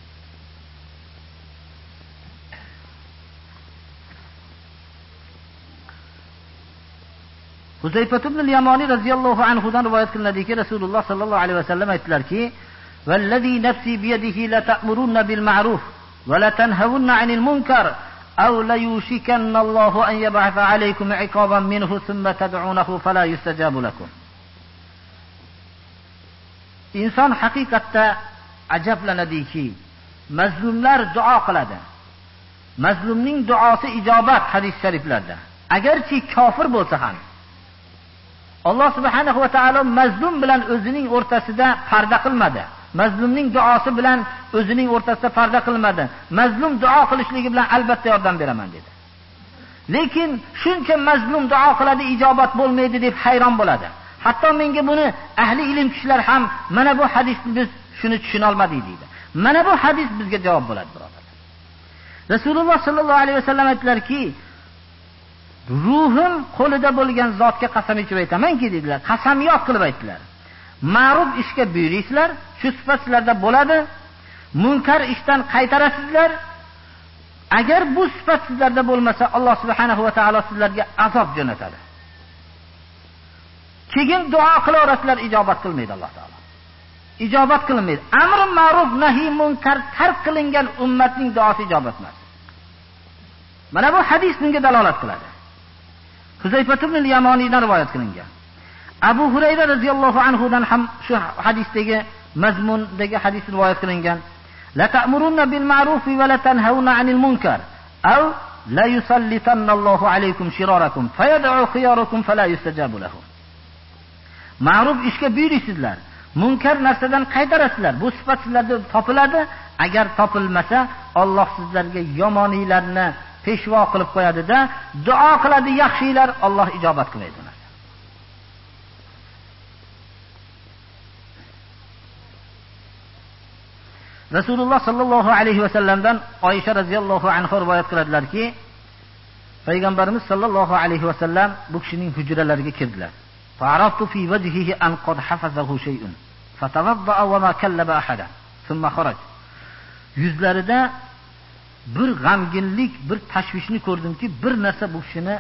Speaker 1: Huzayfa ibn al-Yamani radhiyallohu anhu dan rivoyat qilinadiki, Rasululloh sallallohu alayhi vasallam aytdilarki, "Vallazi nafsi biyadihi la ta'muruna bil ma'ruf va la tanhawunna 'anil munkar aw la yushikanna Allohu an yab'atha 'alaykum 'iqaban minhu thumma tad'unahu fala yustajabu lakum." Inson haqiqatda ajablanadiki, mazlumlar duo qiladi. Mazlumning duosi ijobat hadis shariflarda. Agarchi kofir bo'lsa ham Alloh subhanahu va taolo mazlum bilan o'zining o'rtasida parda qilmadi. Mazlumning duosi bilan o'zining o'rtasida parda qilmadi. Mazlum duo qilishligi bilan albatta yordam beraman dedi. Lekin shuncha mazlum duo qiladi, ijobat bo'lmaydi deb hayron bo'ladi. Hatto menga buni ahli ilm kishilar ham mana bu hadisni biz shuni tushuna olmadik deydi. Mana bu hadis bizga javob bo'ladi, birodarlar. Rasululloh sallallohu alayhi vasallam aytdilarki, ruhim qo'lida bo'lgan zotga qasam ichib aytamanki dedilar. Qasamyod qilib aytdilar. Ma'ruf ishga buyursizlar, shu sifat sizlarda bo'ladi. Munkar ishdan qaytarasizlar. Agar bu sifat sizlarda bo'lmasa, Alloh subhanahu va taolo sizlarga azob jo'natadi. Keyin duo qilaverasizlar, ijobat qilmaydi Alloh taolo. Ijobat qilmaydi. Amr ma'ruf nahiy munkar tark qilingan ummatning duosi ijobat emas. Mana bu hadis bunga dalolat qiladi. Huzayfa ibn al-Yamanidan rivoyat qilingan. Abu Hurayra radhiyallohu anhu dan ham shu hadisdagi mazmundagi hadis rivoyat qilingan. La ta'muruna bil ma'ruf va la tanhauna 'anil munkar aw la yusallitanna Allohu alaykum shirarakum fayad'u khiyarakum fala yustajabu lahum. Ma'ruf ishga buyursizlar, munkar narsadan qaytarasizlar. Bu sifat sizlarda topiladi. Agar topilmasa, Alloh sizlarga yomoniylarni peshvo qilib qo'yadi-da, duo qiladi yaxshilar, Alloh ijobat qilmaydi. Rasululloh sallallohu alayhi va sallamdan Oysha radhiyallohu anha rivoyat qiladilarki, payg'ambarimiz sallallohu alayhi va sallam bu kishining hujralariga kirdilar. Fa'araftu fi wajhihi an qad hafazahu shay'un. Fatawadda'a wa ma kallaba ahada. Thumma kharaj. Yuzlarida bir g'amginlik, bir tashvishni ko'rdimki, bir narsa bu kishini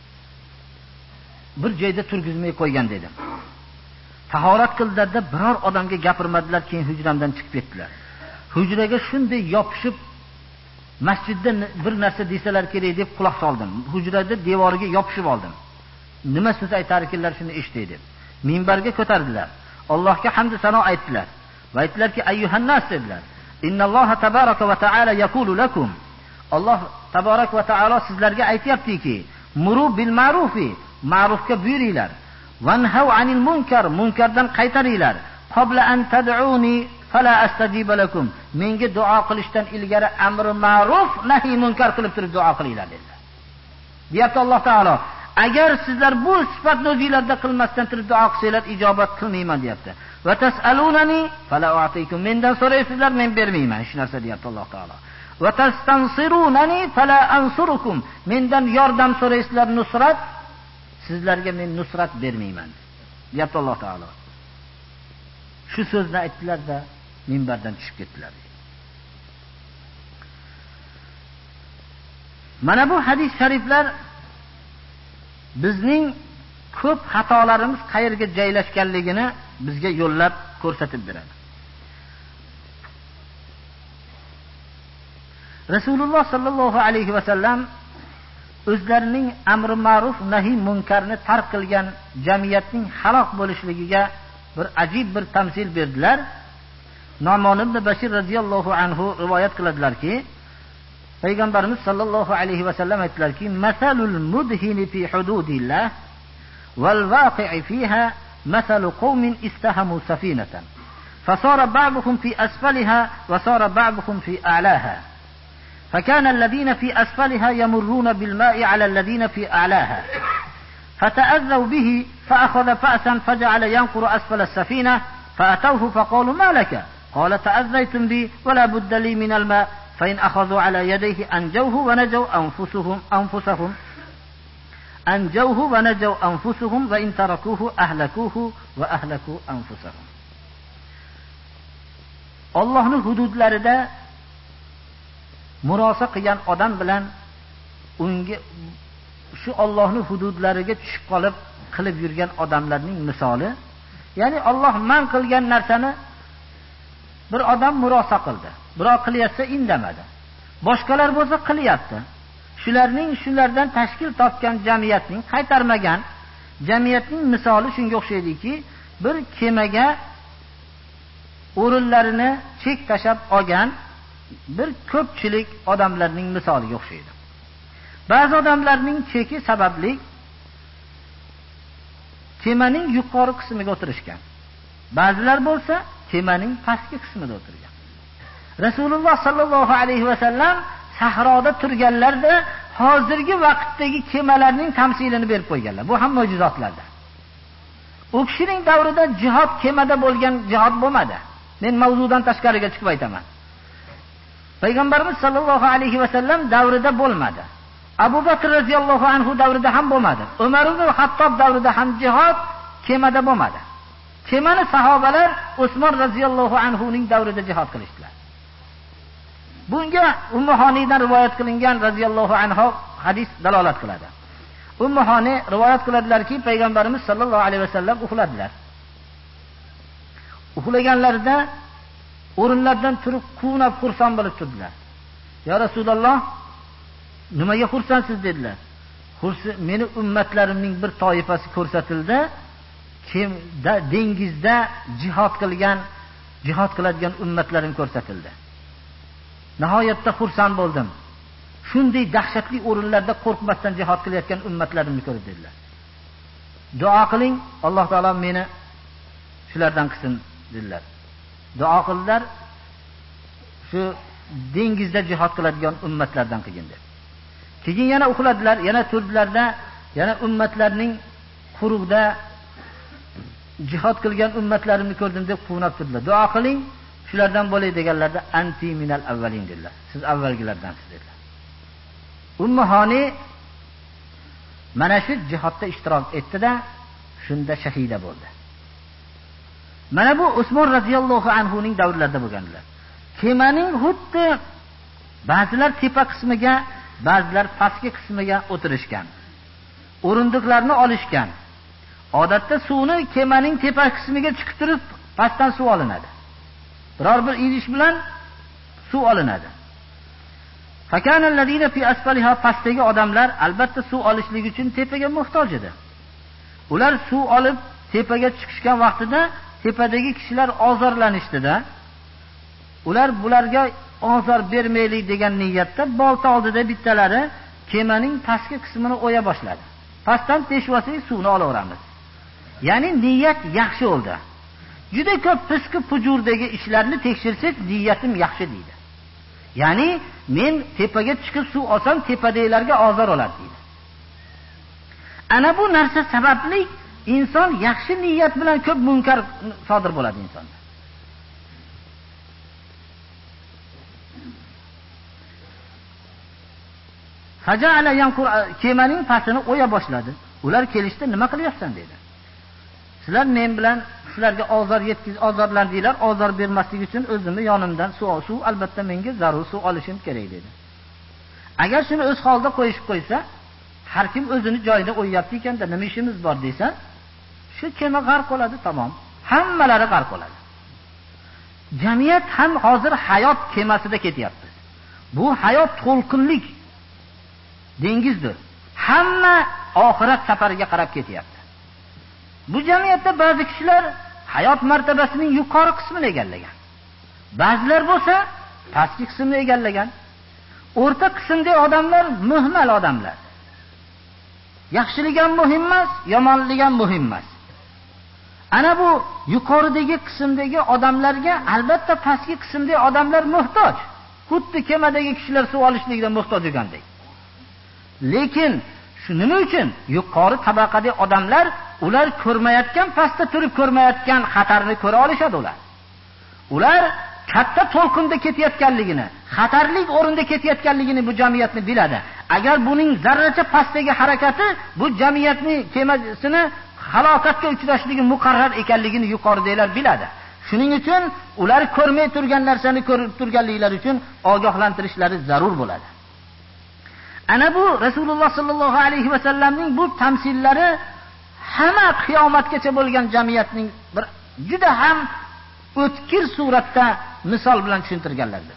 Speaker 1: bir joyda turgizmay qo'ygan dedim. Tahorat qildilarda biror odamga gapirmadilar, keyin hujramdan chiqib ketdilar. Hujraga shunday yopishib masjidda bir narsa desalar kerak deb quloq soldim. Hujrada devoriga yopishib oldim. Nima so'z aytarkinlar shuni eshitay deb. Minbarga ko'tardilar. Allohga hamd sano aytdilar. Va aytdilarki, ayyuhan nas dedilar. Innalloha tabaraka va taala yaqulu lakum. Alloh tabarak va taolo sizlarga aytayaptiki, muru bil ma'rufi, ma'rufga buyuringlar. Vanhaw anil munkar, munkardan qaytaringlar. Qabla an tad'uni fala astajiba lakum. Menga duo qilishdan ilgari amri ma'ruf, nahi munkar qilib turib duo qilinglar dedilar. Deyapti Alloh taolo. Agar sizlar bu sifatni o'zingizlarda qilmasdan turib duo qilsanglar, ijobat qilmayman deyapti. Va tasalunani fala u'tikum. Mendan so'raysizlar, men bermayman hech narsa deyapti Alloh taolo. Va tastansirunani fala ansurukum. Mendan yordam so'raysizlar, nusrat, sizlarga men nusrat bermayman deyapti Alloh taolo. Shu so'zni aytdilar-da, minbardan tushib ketdilar. Mana bu hadis shariflar bizning ko'p xatolarimiz qayerga joylashganligini bizga yo'llab ko'rsatib beradi. Rasululloh sallallohu alayhi va sallam o'zlarining amri ma'ruf nahi munkarni tark qilgan jamiyatning halok bo'lishligiga bir ajib bir tamsil berdilar. Nu'man ibn Bashir radhiyallohu anhu rivoyat qiladilarki, payg'ambarimiz sallallohu alayhi va sallam aytdilarki, masalul mudhini fi hududillah wal waqi'i fiha masalu qaumin istahamu safinatan fasara ba'duhum fi asfaliha wa sara ba'duhum fi a'laha. فكان الذين في أسفلها يمرون بالماء على الذين في أعلاها فتأذوا به فأخذ فأسا فجعل ينقر أسفل السفينة فأتوه فقالوا ما لك؟ قال تأذيتم بي ولا بد لي من الماء فإن أخذوا على يديه أنجوه ونجوا أنفسهم أنفسهم أنجوه ونجوا أنفسهم وإن تركوه أهلكوه وأهلكوا أنفسهم. Allohning hududlarida murosa qilgan odam bilan unga shu Allohning hududlariga tushib qolib qilib yurgan odamlarning misoli, ya'ni Alloh man qilgan narsani bir odam murosa qildi, biroq qilyapsa indamadi. Boshqalar bo'lsa qilyapti. Shularning shulardan tashkil topgan jamiyatning qaytarmagan jamiyatning misoli shunga o'xshaydiki, bir kemaga o'rinlarini chek tashab olgan bir ko'pchilik odamlarning misoliga o'xshaydi. Ba'zi odamlarning cheki sababli kemaning yuqori qismiga o'tirishgan. Ba'zilar bo'lsa kemaning pastki qismida o'tirgan. Rasululloh sallallohu alayhi va sallam sahroda turganlarda hozirgi vaqtdagi kemalarning tamsilini berib qo'yganlar. Bu ham mo'jizotlardir. U kishining davrida jihad kemada bo'lgan jihad bo'lmadi. Men mavzudan tashqariga chiqib aytaman. Payg'ambarimiz sallallohu alayhi va sallam davrida bo'lmadi. Abu Bakr radhiyallohu anhu davrida ham bo'lmadi. Umar ibn Hattob davrida ham jihad kemada bo'lmadi. Kemani sahobalar Usmon radhiyallohu anhu ning davrida jihad qilishdilar. Bunga Ummu Hanidan rivoyat qilingan radhiyallohu anha hadis dalolat qiladi. Ummu Hani rivoyat qiladilarki, payg'ambarimiz sallallohu alayhi va sallam uxladilar. Uxlaganlarida o'rinlardan turib quvnab xursand bo'lib turdilar. Ya Rasululloh, nimaga xursandsiz dedilar. Xursi meni ummatlarimning bir toifasi ko'rsatildi. Kim dengizda jihad qilgan, jihad qiladigan ummatlarim ko'rsatildi. Nihoyatda xursand bo'ldim. Shunday dahshatli o'rinlarda qo'rqmasdan jihad qilayotgan ummatlarimni ko'rib dedilar. Duo qiling, Alloh taolo meni shulardan qilsin dedilar. Duo qildilar. Shu dengizda jihad qiladigan ummatlardan qilgin deb. Keyin yana uxladilar, yana turdilarda, yana ummatlarning quruqda jihad qilgan ummatlarimni ko'rdim deb quvnab turdilar. Duo qiling, shulardan bo'lay deganlarda anti minal avvalin dedilar. Siz avvalgilardansiz dedilar. Ummahoni mana shu jihodda ishtirok etdi-da, shunda shahida bo'ldi. Mana bu Usmon radhiyallohu anhu ning davrlarida bo'lganlar. Kemaning xuddi ba'zilar tepa qismiga, ba'zilar pastki qismiga o'tirishgan. O'rindiqlarni olishgan. Odatda suvni kemaning tepa qismiga chiqib turib, pastdan suv olinadi. Biror bir idish bilan suv olinadi. Fakana allazina fi asfaliha, pastdagi odamlar albatta suv olishlik uchun tepaga muhtoj edi. Ular suv olib tepaga chiqishgan vaqtida tepadagi kishilar ozorlanishdi-da. Ular bularga ozor bermaylik degan niyatda bolta oldida bittalari kemaning pastki qismini o'ya boshladi. Pastdan teshvasak suvni olaveramiz. Ya'ni niyat yaxshi bo'ldi. Juda ko'p fisq fujurdagi ishlarni tekshirsak, niyatim yaxshi deydi. Ya'ni men tepaga chiqib suv olsam tepadagilarga ozor oladi deydi. Ana bu narsa sababli inson yaxshi niyat bilan ko'p munkar sodir bo'ladi insonda. Faja'ala yanqur, kemaning pastini o'ya boshladi. Ular kelishdi, nima qilyapsan dedi. Sizlar men bilan sizlarga ozor yetkiz, ozorlandinglar, ozor bermaslik uchun o'zimni yonimdan suv, suv albatta menga zarur suv olishim kerak dedi. Agar shuni o'z holida qo'yishib qo'ysa, har kim o'zini joyida o'yyapti ekanda, nima ishimiz bor desa, shu kema g'arq bo'ladi, tamom. Hammalari g'arq bo'ladi. Jamiyat ham hozir hayot kemasida ketyapti. Bu hayot to'lqinlik dengizdir. Hamma oxirat safariga qarab ketyapti. Bu jamiyatda ba'zi kishilar hayot martabasining yuqori qismini egallagan. Ba'zilar bo'lsa pastki qismini egallagan. O'rta qismdagi odamlar muhmal odamlar. Yaxshilik ham muhim emas, yomonlik ham muhim emas. Ana bu yuqoridagi qismdagi odamlarga albatta pastki qismdagi odamlar muhtoj. Xuddi kemadagi kishilar suv olishlikda muhtoj bo'lgandek. Lekin shu nima uchun yuqori tabaqadagi odamlar ular ko'rmayotgan, pastda turib ko'rmayotgan xatarni ko'ra olishadi ular. Ular katta to'lqinda ketayotganligini, xatarli o'rinda ketayotganligini bu jamiyatni biladi. Agar buning zarracha pastdagi harakati bu jamiyatning kemasini halokatga uchrashligi muqarrar ekanligini yuqoridagilar biladi. Shuning uchun ular ko'rmay turgan narsani ko'rib turganliklari uchun ogohlantirishlari zarur bo'ladi. Ana bu Rasululloh sallallohu alayhi va sallamning bu tamsillari hamma qiyomatgacha bo'lgan jamiyatning bir juda ham o'tkir suratda misol bilan tushuntirganlardir.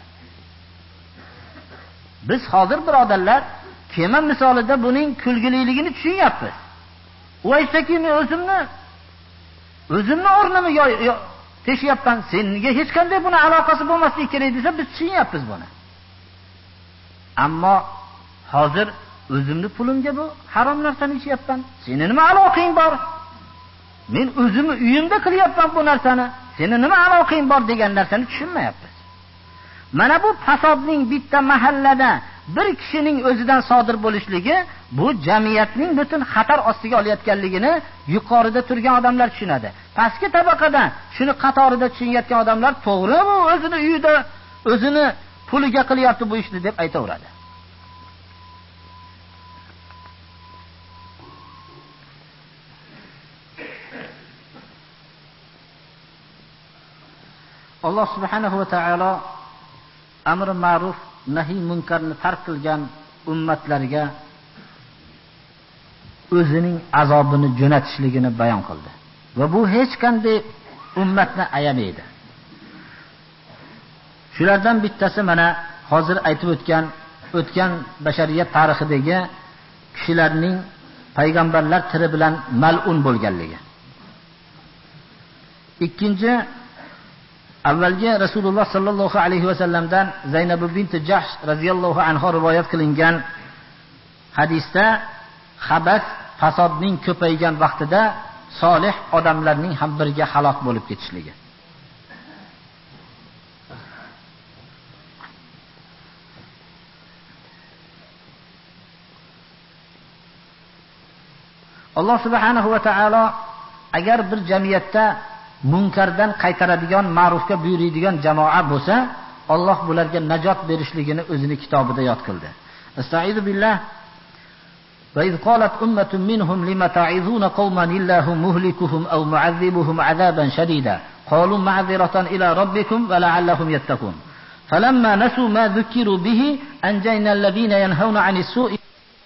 Speaker 1: Biz hozir birodarlar kema misolida buning kulgililigini tushunyapmiz. U aytsa-ki, men o'zimni o'zimni o'rnimni teshyapman, senga hech qanday buni aloqasi bo'lmasligi kerak desa, biz tushunyapmiz buni. Ammo hozir o'zimni pulimga bu harom narsani ichyapman. Seni nima aloqang bor? Men o'zimni uyimda qilyapman bu narsani. Seni nima aloqang bor degan narsani tushunmayapmiz. Mana bu fasodning bitta mahallada bir kishining o'zidan sodir bo'lishligi bu jamiyatning butun xatar ostiga olayotganligini yuqorida turgan odamlar tushunadi. Pastki tabaqada shuni qatorida tushunayotgan odamlar to'g'ri, bu o'zini uyida o'zini puliga qilyapti bu ishni deb aytaveradi. Alloh subhanahu va taolo amr ma'ruf, nahiy munkarni tark qilgan ummatlarga o'zining azobini jo'natishligini bayon qildi. Va bu hech qanday ummatni ayamaydi. Shulardan bittasi mana hozir aytib o'tgan o'tgan bashariyat tarixidagi kishilarning payg'ambarlar tiri bilan mal'un bo'lganligi. Ikkinchi, avvalgi Rasululloh sallallohu alayhi va sallamdan Zaynab bint Jahsh radhiyallohu anha rivoyat qilingan hadisda xabas fasodning ko'paygan vaqtida solih odamlarning ham birga halok bo'lib ketishligi. Alloh subhanahu va taolo agar bir jamiyatda munkardan qaytaradigan, ma'rufga buyuradigan jamoa bo'lsa, Alloh bularga najot berishligini o'zining kitobida yod qildi. Astagfiru billah. Va iz qalat ummatun minhum lima ta'izuna qauman illahu muhlikuhum aw mu'azzibuhum 'adaban shadida qalu ma'ziratan ila rabbikum wa la'allahum yattaqun. Falamma nasu ma dhukiru bihi anjayna alladhina yanhauna 'anis su'i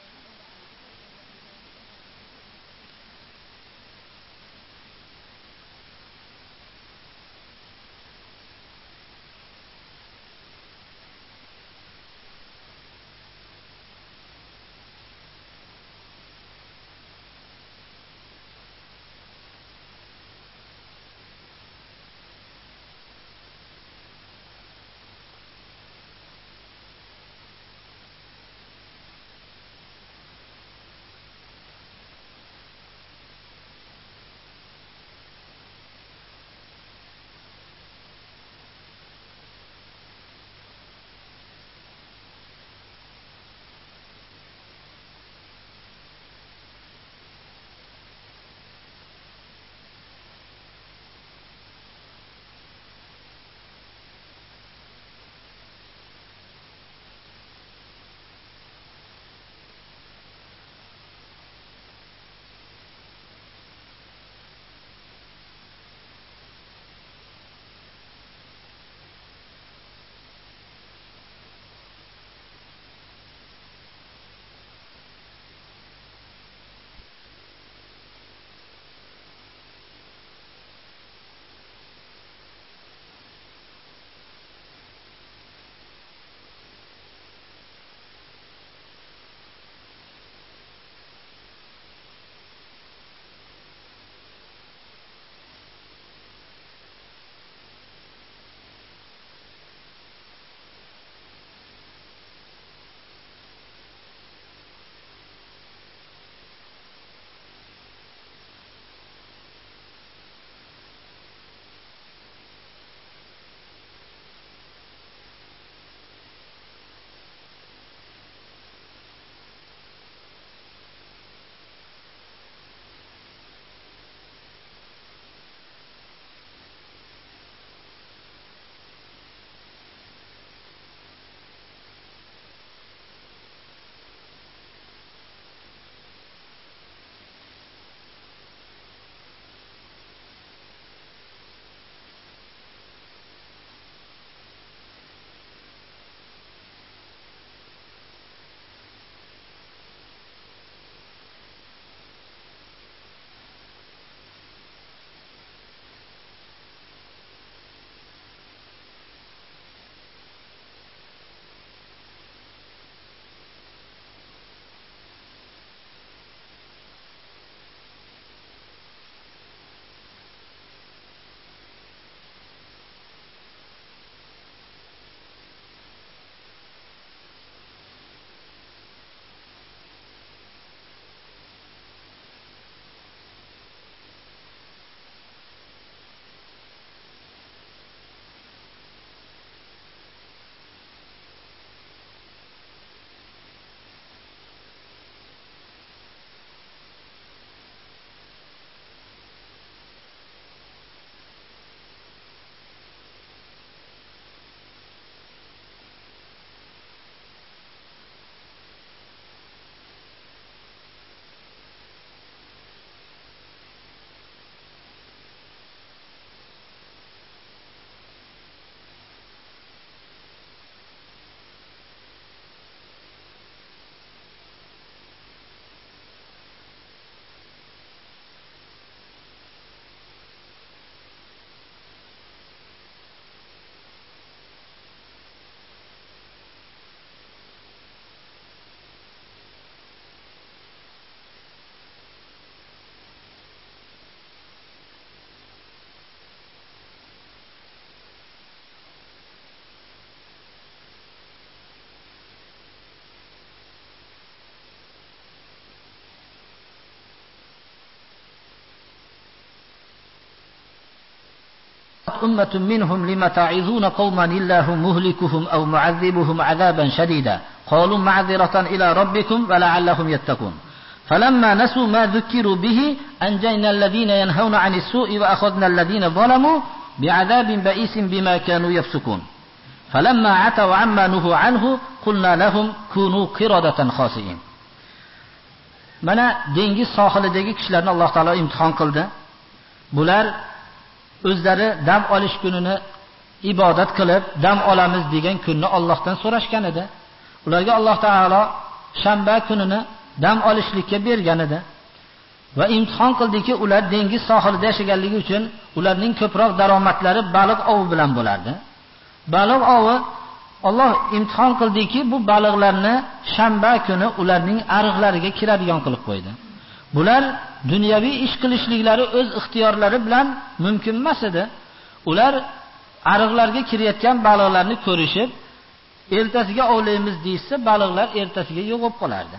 Speaker 1: أمة منهم لم تعظون قوما الله مهلكهم أو معذبهم عذابا شديدا قالوا معذرة إلى ربكم ولعلهم يتقون فلما نسوا ما ذكروا به أنجينا الذين ينهون عن السوء وأخذنا الذين ظلموا بعذاب بئيس بما كانوا يفسقون فلما عتوا عما نهوا عنه قلنا لهم كونوا قردة خاسئين. Mana dengiz sohilidagi kishilarni Alloh taolo imtihon qildi. Bular o'zlari dam olish kunini ibodat qilib, dam olamiz degan kunni Allohdan so'rashgan edi. Ularga Alloh taolo shanba kunini dam olishlikka bergan edi. Va imtihon qildiki, ular dengiz sohilida yashaganligi uchun ularning ko'proq daromadlari baliq ovi bilan bo'lardi. Baliq ovi Alloh imtihon qildiki, bu baliqlarni shanba kuni ularning ariqlariga kiradigan qilib qo'ydi. Bular dunyoviy ish qilishliklari o'z ixtiyorlari bilan mumkin emas edi. Ular ariqlarga kirayotgan baliqlarni ko'rishib, ertasiga ovlaymiz deysa, baliqlar ertasiga yo'qib qolardi.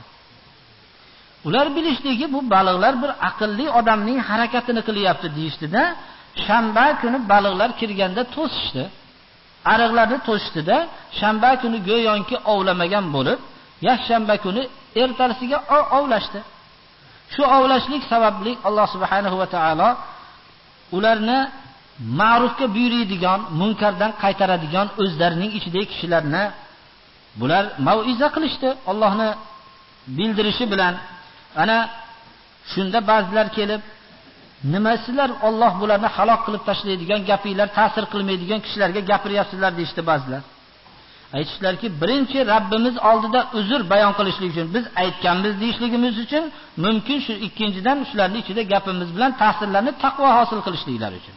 Speaker 1: Ular bilishdiki, bu baliqlar bir aqlli odamning harakatini qilyapti deyishdida, shanba kuni baliqlar kirganda to'sishdi. Ariqlarni to'shdida, shanba kuni go'yoki ovlamagan bo'lib, yakshanba kuni ertasiga ovlashdi. Shu ovlashlik sababli Alloh subhanahu va taolo ularni ma'rufga buyuradigan, munkardan qaytaradigan o'zlarining ichidagi kishilarni bular mau'iza qilishdi. Allohni bildirishi bilan ana shunda ba'zilar kelib, nima sizlar Alloh bularni halok qilib tashlaydigan gapinglar ta'sir qilmaydigan kishilarga gapiryapsizlar deydi ba'zilar. Aytishlarki, birinchi Rabbimiz oldida uzr bayon qilishlik uchun, biz aytganmiz deyishligimiz uchun, mumkin shu ikkinchidan shularning ichida gapimiz bilan ta'sirlarni taqvo hosil qilishliklari uchun.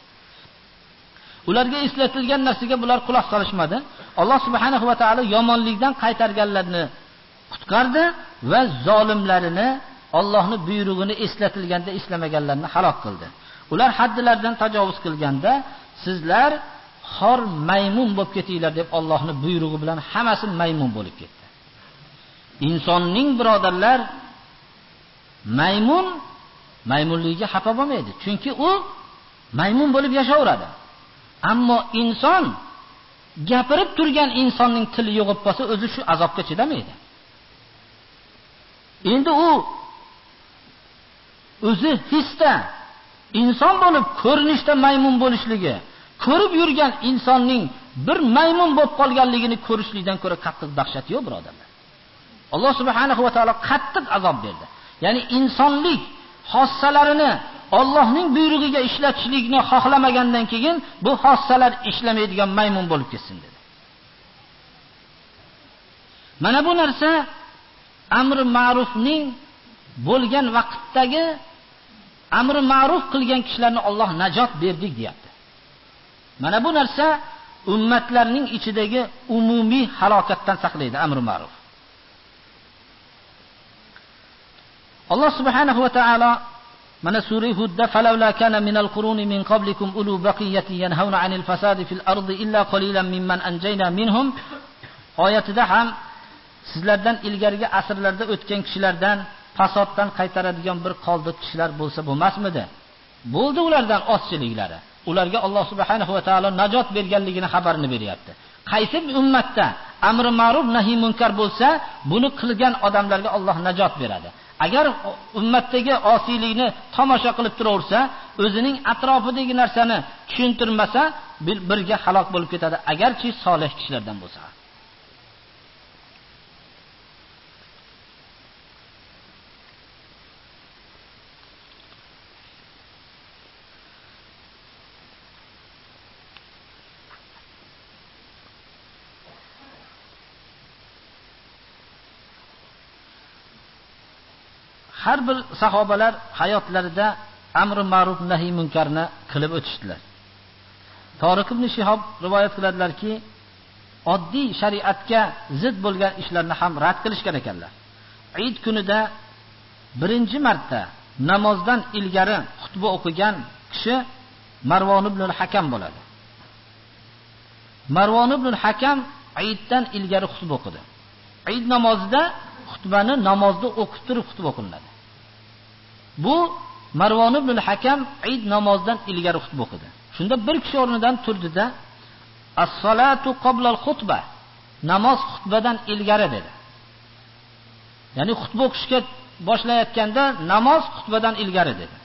Speaker 1: Ularga eslatilgan narsaga bular quloq solishmadi. Alloh subhanahu va taolo yomonlikdan qaytarganlarni qutqardi va zolimlarini Allohning buyrug'ini eslatilganda eslamaganlarni halok qildi. Ular haddilardan tajovuz qilganda, sizlar xor maymun bo'lib ketinglar deb Allohning buyrug'i bilan hammasi maymun bo'lib ketdi. Insonning birodarlar maymun maymunligiga xafa bo'lmaydi, chunki u maymun bo'lib yashayveradi. Ammo inson gapirib turgan insonning tili yo'qib qolsa, o'zi shu azobga chidamaydi. Endi u o'zi hisda inson bo'lib ko'rinishda maymun bo'lishligi, ko'rib yurgan insonning bir maymun bo'lib qolganligini ko'rishlikdan ko'ra qattiq dahshat yo'q, birodarlar. Alloh subhanahu va taolo qattiq azob berdi. Ya'ni insonlik xossalarini Allohning buyrug'iga ishlatishlikni xohlamagandan keyin bu xossalar ishlamaydigan maymun bo'lib ketsin dedi. Mana bu narsa amri ma'rufning bo'lgan vaqtdagi amri ma'ruf qilgan kishilarni Alloh najot berdik deyapti. Mana bu narsa ummatlarning ichidagi umumiy halokatdan saqlaydi amri ma'ruf. Alloh subhanahu va taolo mana sura Hudda falawla kana minal quruni min qablikum ulu baqiyatin yanhauna 'anil fasadi fil ardi illa qalilan mimman anjayna minhum oyatida ham sizlardan ilgarigi asrlarda o'tgan kishilardan fasoddan qaytaradigan bir qoldiq kishilar bo'lsa bo'lmasmidi? Bo'ldi ulardan ozchiliklari. Ularga Alloh subhanahu va taolo najot berganligini xabarini beryapti. Qaysi ummatda amri ma'ruf nahiy munkar bo'lsa, buni qilgan odamlarga Alloh najot beradi. Agar ummatdagi osiylikni tomosha qilib turaversa, o'zining atrofidagi narsani tushuntirmasa, birga halok bo'lib ketadi, agarchi solih kishilardan bo'lsa. Har bir sahobalar hayotlarida amri ma'ruf nahiy munkarni qilib o'tishdilar. Tariq ibn Shihob rivoyat qiladilarki, oddiy shariatga zid bo'lgan ishlarni ham rad qilishgan ekanlar. Eid kunida birinchi marta namozdan ilgari xutba o'qigan kishi Marvon ibn al-Hakam bo'ladi. Marvon ibn al-Hakam Eiddan ilgari xutba o'qidi. Eid namozida xutbani namozda o'qib turib xutba o'qiladi. Bu Marvon ibn al-Hakam Eid namozidan ilgari xutba o'qidi. Shunda bir kishi o'rnidan turdida as-salatu qabla al-xutba, namoz xutbadan ilgari dedi. Ya'ni xutba o'qishga boshlayotganda namoz xutbadan ilgari dedi.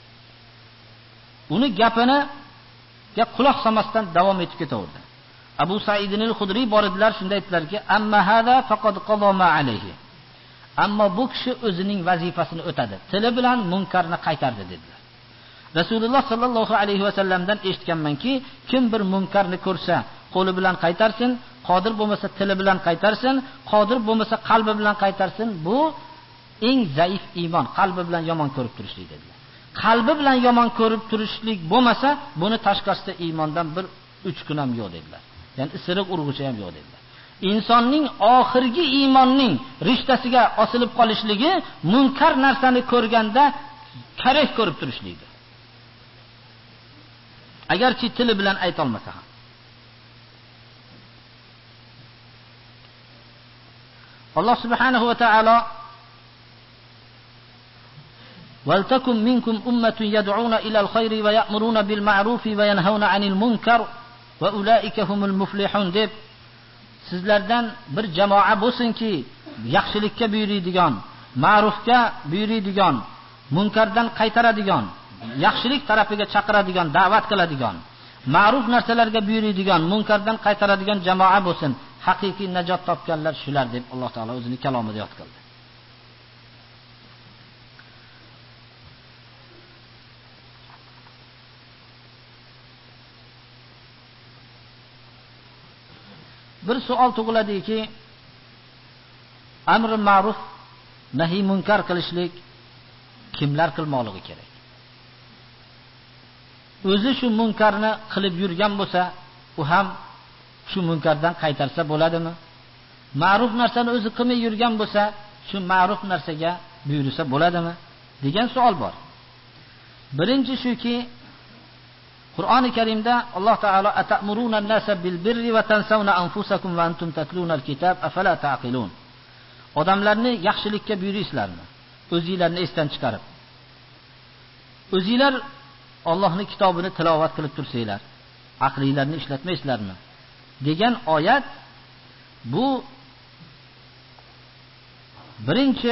Speaker 1: Uni gapini ga quloq solmasdan davom etib ketaverdi. Abu Sa'id al-Khudri bordilar, shunda aytdilarki, "Amma hada faqad qada ma alayhi." Ammo bu kishi o'zining vazifasini o'tadi. Tili bilan munkarni qaytardi dedilar. Rasululloh sallallohu alayhi va sallamdan eshitganmanki, kim bir munkarni ko'rsa, qo'li bilan qaytarsin, qodir bo'lmasa tili bilan qaytarsin, qodir bo'lmasa qalbi bilan qaytarsin. Bu eng zaif iymon, qalbi bilan yomon ko'rib turishlik dedilar. Qalbi bilan yomon ko'rib turishlik bo'lmasa, buni tashqarisida iymondan bir uch kun ham yo'q dedilar. Ya'ni isiriq urg'ichi ham yo'q dedilar. Insonning oxirgi iymonning rishtasiga osilib qolishligi munkar narsani ko'rganda karih ko'rib turishlikdir. Agarchi tili bilan ayta olmasa ham. Alloh subhanahu va taolo "Waltakum minkum ummatun yad'una ila al-khayri wa ya'muruna bil ma'rufi wa yanhauna 'anil munkar va ulaika humul muflihun" deb sizlardan bir jamoa bo'lsinki, yaxshilikka buyuradigan, ma'rufga buyuradigan, munkardan qaytaradigan, yaxshilik tarafiga chaqiradigan, da'vat qiladigan, ma'ruf narsalarga buyuradigan, munkardan qaytaradigan jamoa bo'lsin. Haqiqiy najot topganlar shular deb Alloh taolo o'zining kalomida yod qildi. Bir savol tug'iladiki, amr ma'ruf, nahiy munkar qilishlik kimlar qilmoqligi kerak? O'zi shu munkarni qilib yurgan bo'lsa, u ham shu munkardan qaytarsa bo'ladimi? Ma'ruf narsani o'zi qilmay yurgan bo'lsa, shu ma'ruf narsaga buyursa bo'ladimi? degan savol bor. Birinchi shuki, Qur'oni Karimda Alloh taolo atamuruna an-nasa bil birri va tansawna anfusakum va antum tatluna al-kitab afala taqilun. Odamlarni yaxshilikka buyuraysizlarmi? O'zingizlarni esdan chiqarib. O'zingizlar Allohning kitobini tilovat qilib tursanglar, aqlingizlarni ishlatmaysizlarmi? degan oyat bu birinchi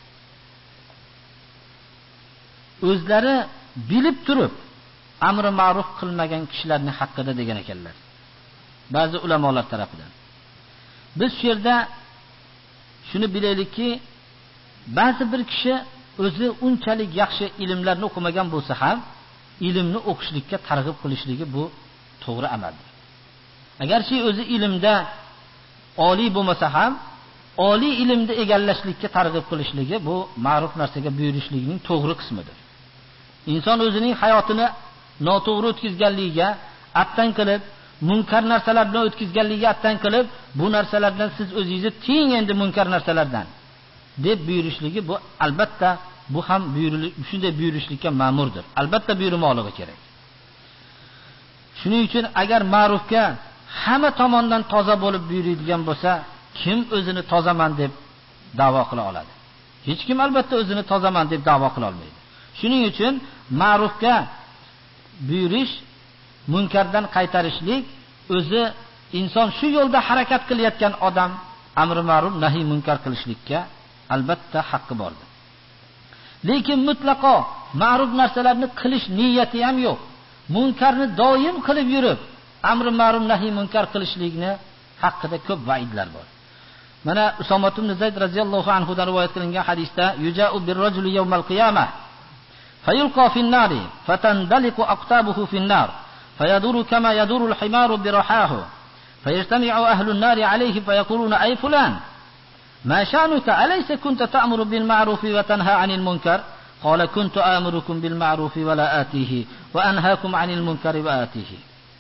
Speaker 1: o'zlari bilib turib amri ma'ruf qilmagan kishilarning haqqida degan ekanlar. Ba'zi ulamolar tomonidan. Biz shu yerda shuni bilaylikki, ba'zi bir kishi o'zi unchalik yaxshi ilmlarni o'qimagan bo'lsa ham, ilmni o'qishlikka targ'ib qilishligi bu to'g'ri amaldir. Agarchi o'zi ilmda oliy bo'lmasa ham, oliy ilmni egallashlikka targ'ib qilishligi bu ma'ruf narsaga buyurishlikning to'g'ri qismidir. Inson o'zining hayotini noto'g'ri o'tkazganligiga attan qilib, munkar narsalarni o'tkazganligiga attan qilib, bu narsalardan siz o'zingizni tiying endi munkar narsalardan deb buyurishligi bu albatta bu ham buyurilish, shunday buyurishlikka ma'murdir. Albatta buyurmoqligi kerak. Shuning uchun agar ma'rufga hamma tomondan toza bo'lib buyuradigan bo'lsa, kim o'zini tozaman deb da'vo qila oladi? Hech kim albatta o'zini tozaman deb da'vo qila olmaydi. Shuning uchun ma'rufga buyurish, munkardan qaytarishlik o'zi inson shu yo'lda harakat qilayotgan odam amri ma'ruf nahiy munkar qilishlikka albatta haqqi bordir. Lekin mutlaqo ma'ruf narsalarni qilish niyati ham yo'q. Munkarni doim qilib yurib, amri ma'ruf nahiy munkar qilishlikni haqida ko'p va'idlar bor. Mana Usomah ibn Zayd radhiyallohu anhu dan rivoyat qilingan hadisda yuja'u bir-rajuli yawmal qiyamah fayulqa fin-nari fatandaliqu aqtabuhu fin-nar fayaduru kama yaduru al-himaru birahahu fayajtami'u ahlu an-nari alayhi fayaquluna ay fulan ma sha'nuka alaysa kunta ta'muru bil ma'rufi wa tanha 'anil munkar qala kuntu amurukum bil ma'rufi wa la atihi wa anhaakum 'anil munkari wa atihi.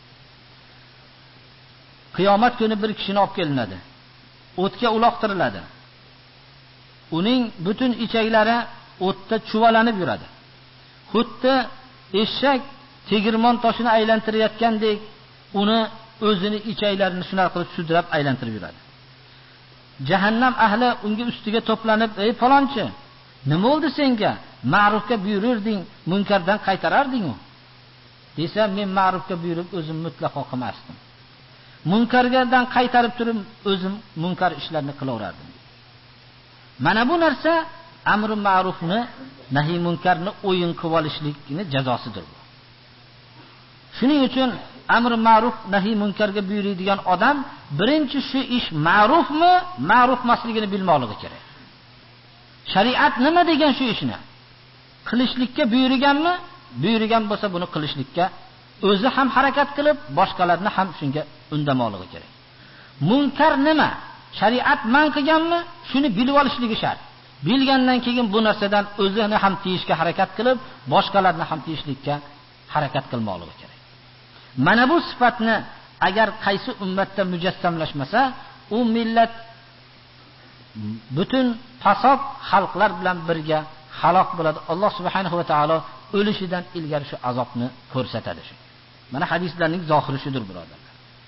Speaker 1: Qiyomat kuni bir kishini olib kelinadi. O'tga uloqtiriladi. Uning butun ichaklari o'tda chuvalanib yuradi. Xuddi eshak tegirmon toshini aylantirayotgandek uni o'zini ichaklarini shunaqa qilib sudrab aylantirib yuradi. Jahannam ahli unga ustiga to'planib, "Ey falonchi, nima bo'ldi senga? Ma'rufga buyurirding, munkardan qaytararding-ku?" desa, "Men ma'rufga buyurib o'zim mutlaqo qilmasdim. Munkardan qaytarib turib o'zim munkar ishlarni qilaverardim." Mana bu narsa amri ma'rufni, nahiy munkarni o'yin qilib olishlikni jazosidir bu. Shuning uchun amri ma'ruf, nahiy munkarga buyuradigan odam birinchi shu ish ma'rufmi, ma'ruf emasligini bilmoqligi kerak. Shariat nima degan shu ishni? Qilishlikka buyurganmi? Buyurgan bo'lsa buni qilishlikka o'zi ham harakat qilib, boshqalarni ham shunga undamoqligi kerak. Munkar nima? Shariat man qilganmi? Shuni bilib olishligi shart. Bilgandan keyin bu narsadan o'zini ham tiyishga harakat qilib, boshqalarni ham tiyishlikka harakat qilmoqligi kerak. Mana bu sifatni agar qaysi ummatda mujassamlashmasa, u millat butun fasod xalqlar bilan birga halok bo'ladi. Alloh subhanahu va taolo o'lishidan ilgari shu azobni ko'rsatadi shu. Mana hadislarning zohiri shudir, birodarlar.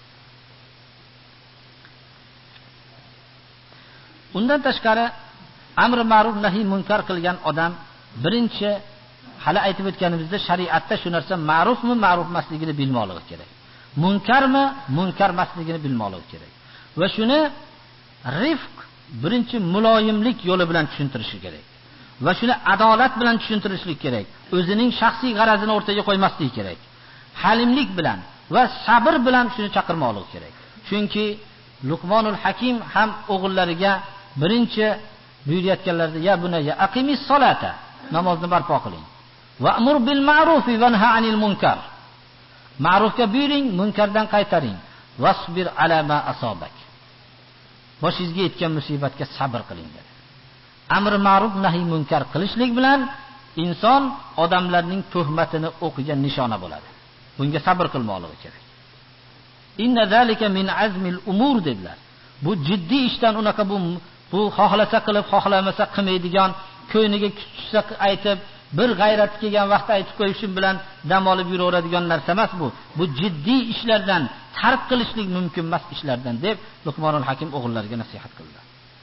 Speaker 1: Undan tashqari amr ma'ruf nahiy munkar qilgan odam birinchi hali aytib o'tganimizda shariatda shu narsa ma'rufmi, ma'ruf emasligini bilmoqligi kerak. Munkarmi, munkar emasligini bilmoqligi kerak. Va shuni rifq, birinchi muloyimlik yo'li bilan tushuntirishi kerak. Va shuni adolat bilan tushuntirishlik kerak. O'zining shaxsiy g'arazini o'rtaga qo'ymaslik kerak. Halimlik bilan va sabr bilan shuni chaqirmoqligi kerak. Chunki Luqmonul Hakim ham o'g'illariga birinchi buyurayotganlarida ya bunayya aqimis solata, namozni barpo qiling. Va'mur bil ma'ruf va nahy anil munkar. Ma'rufga buyuring, munkardan qaytaring. Wasbir ala ma asabak. Boshingizga yetgan musibatga sabr qiling dedi. Amr ma'ruf nahiy munkar qilishlik bilan inson odamlarning tuhmatini o'qigan nishona bo'ladi. Bunga sabr qilmoqligi kerak. Inna zalika min azmil umur dedilar. Bu jiddiy ishdan unaqa bu bu xohlasa qilib, xohlamasa qilmaydigan, ko'yniga kuchsa aytib, bir g'ayrat kelgan vaqtda aytib qo'yishim bilan dam olib yuraveradigan narsa emas bu. Bu jiddiy ishlardan, tark qilishlik mumkin emas ishlardan deb Luqmonul Hakim o'g'illariga nasihat qildi.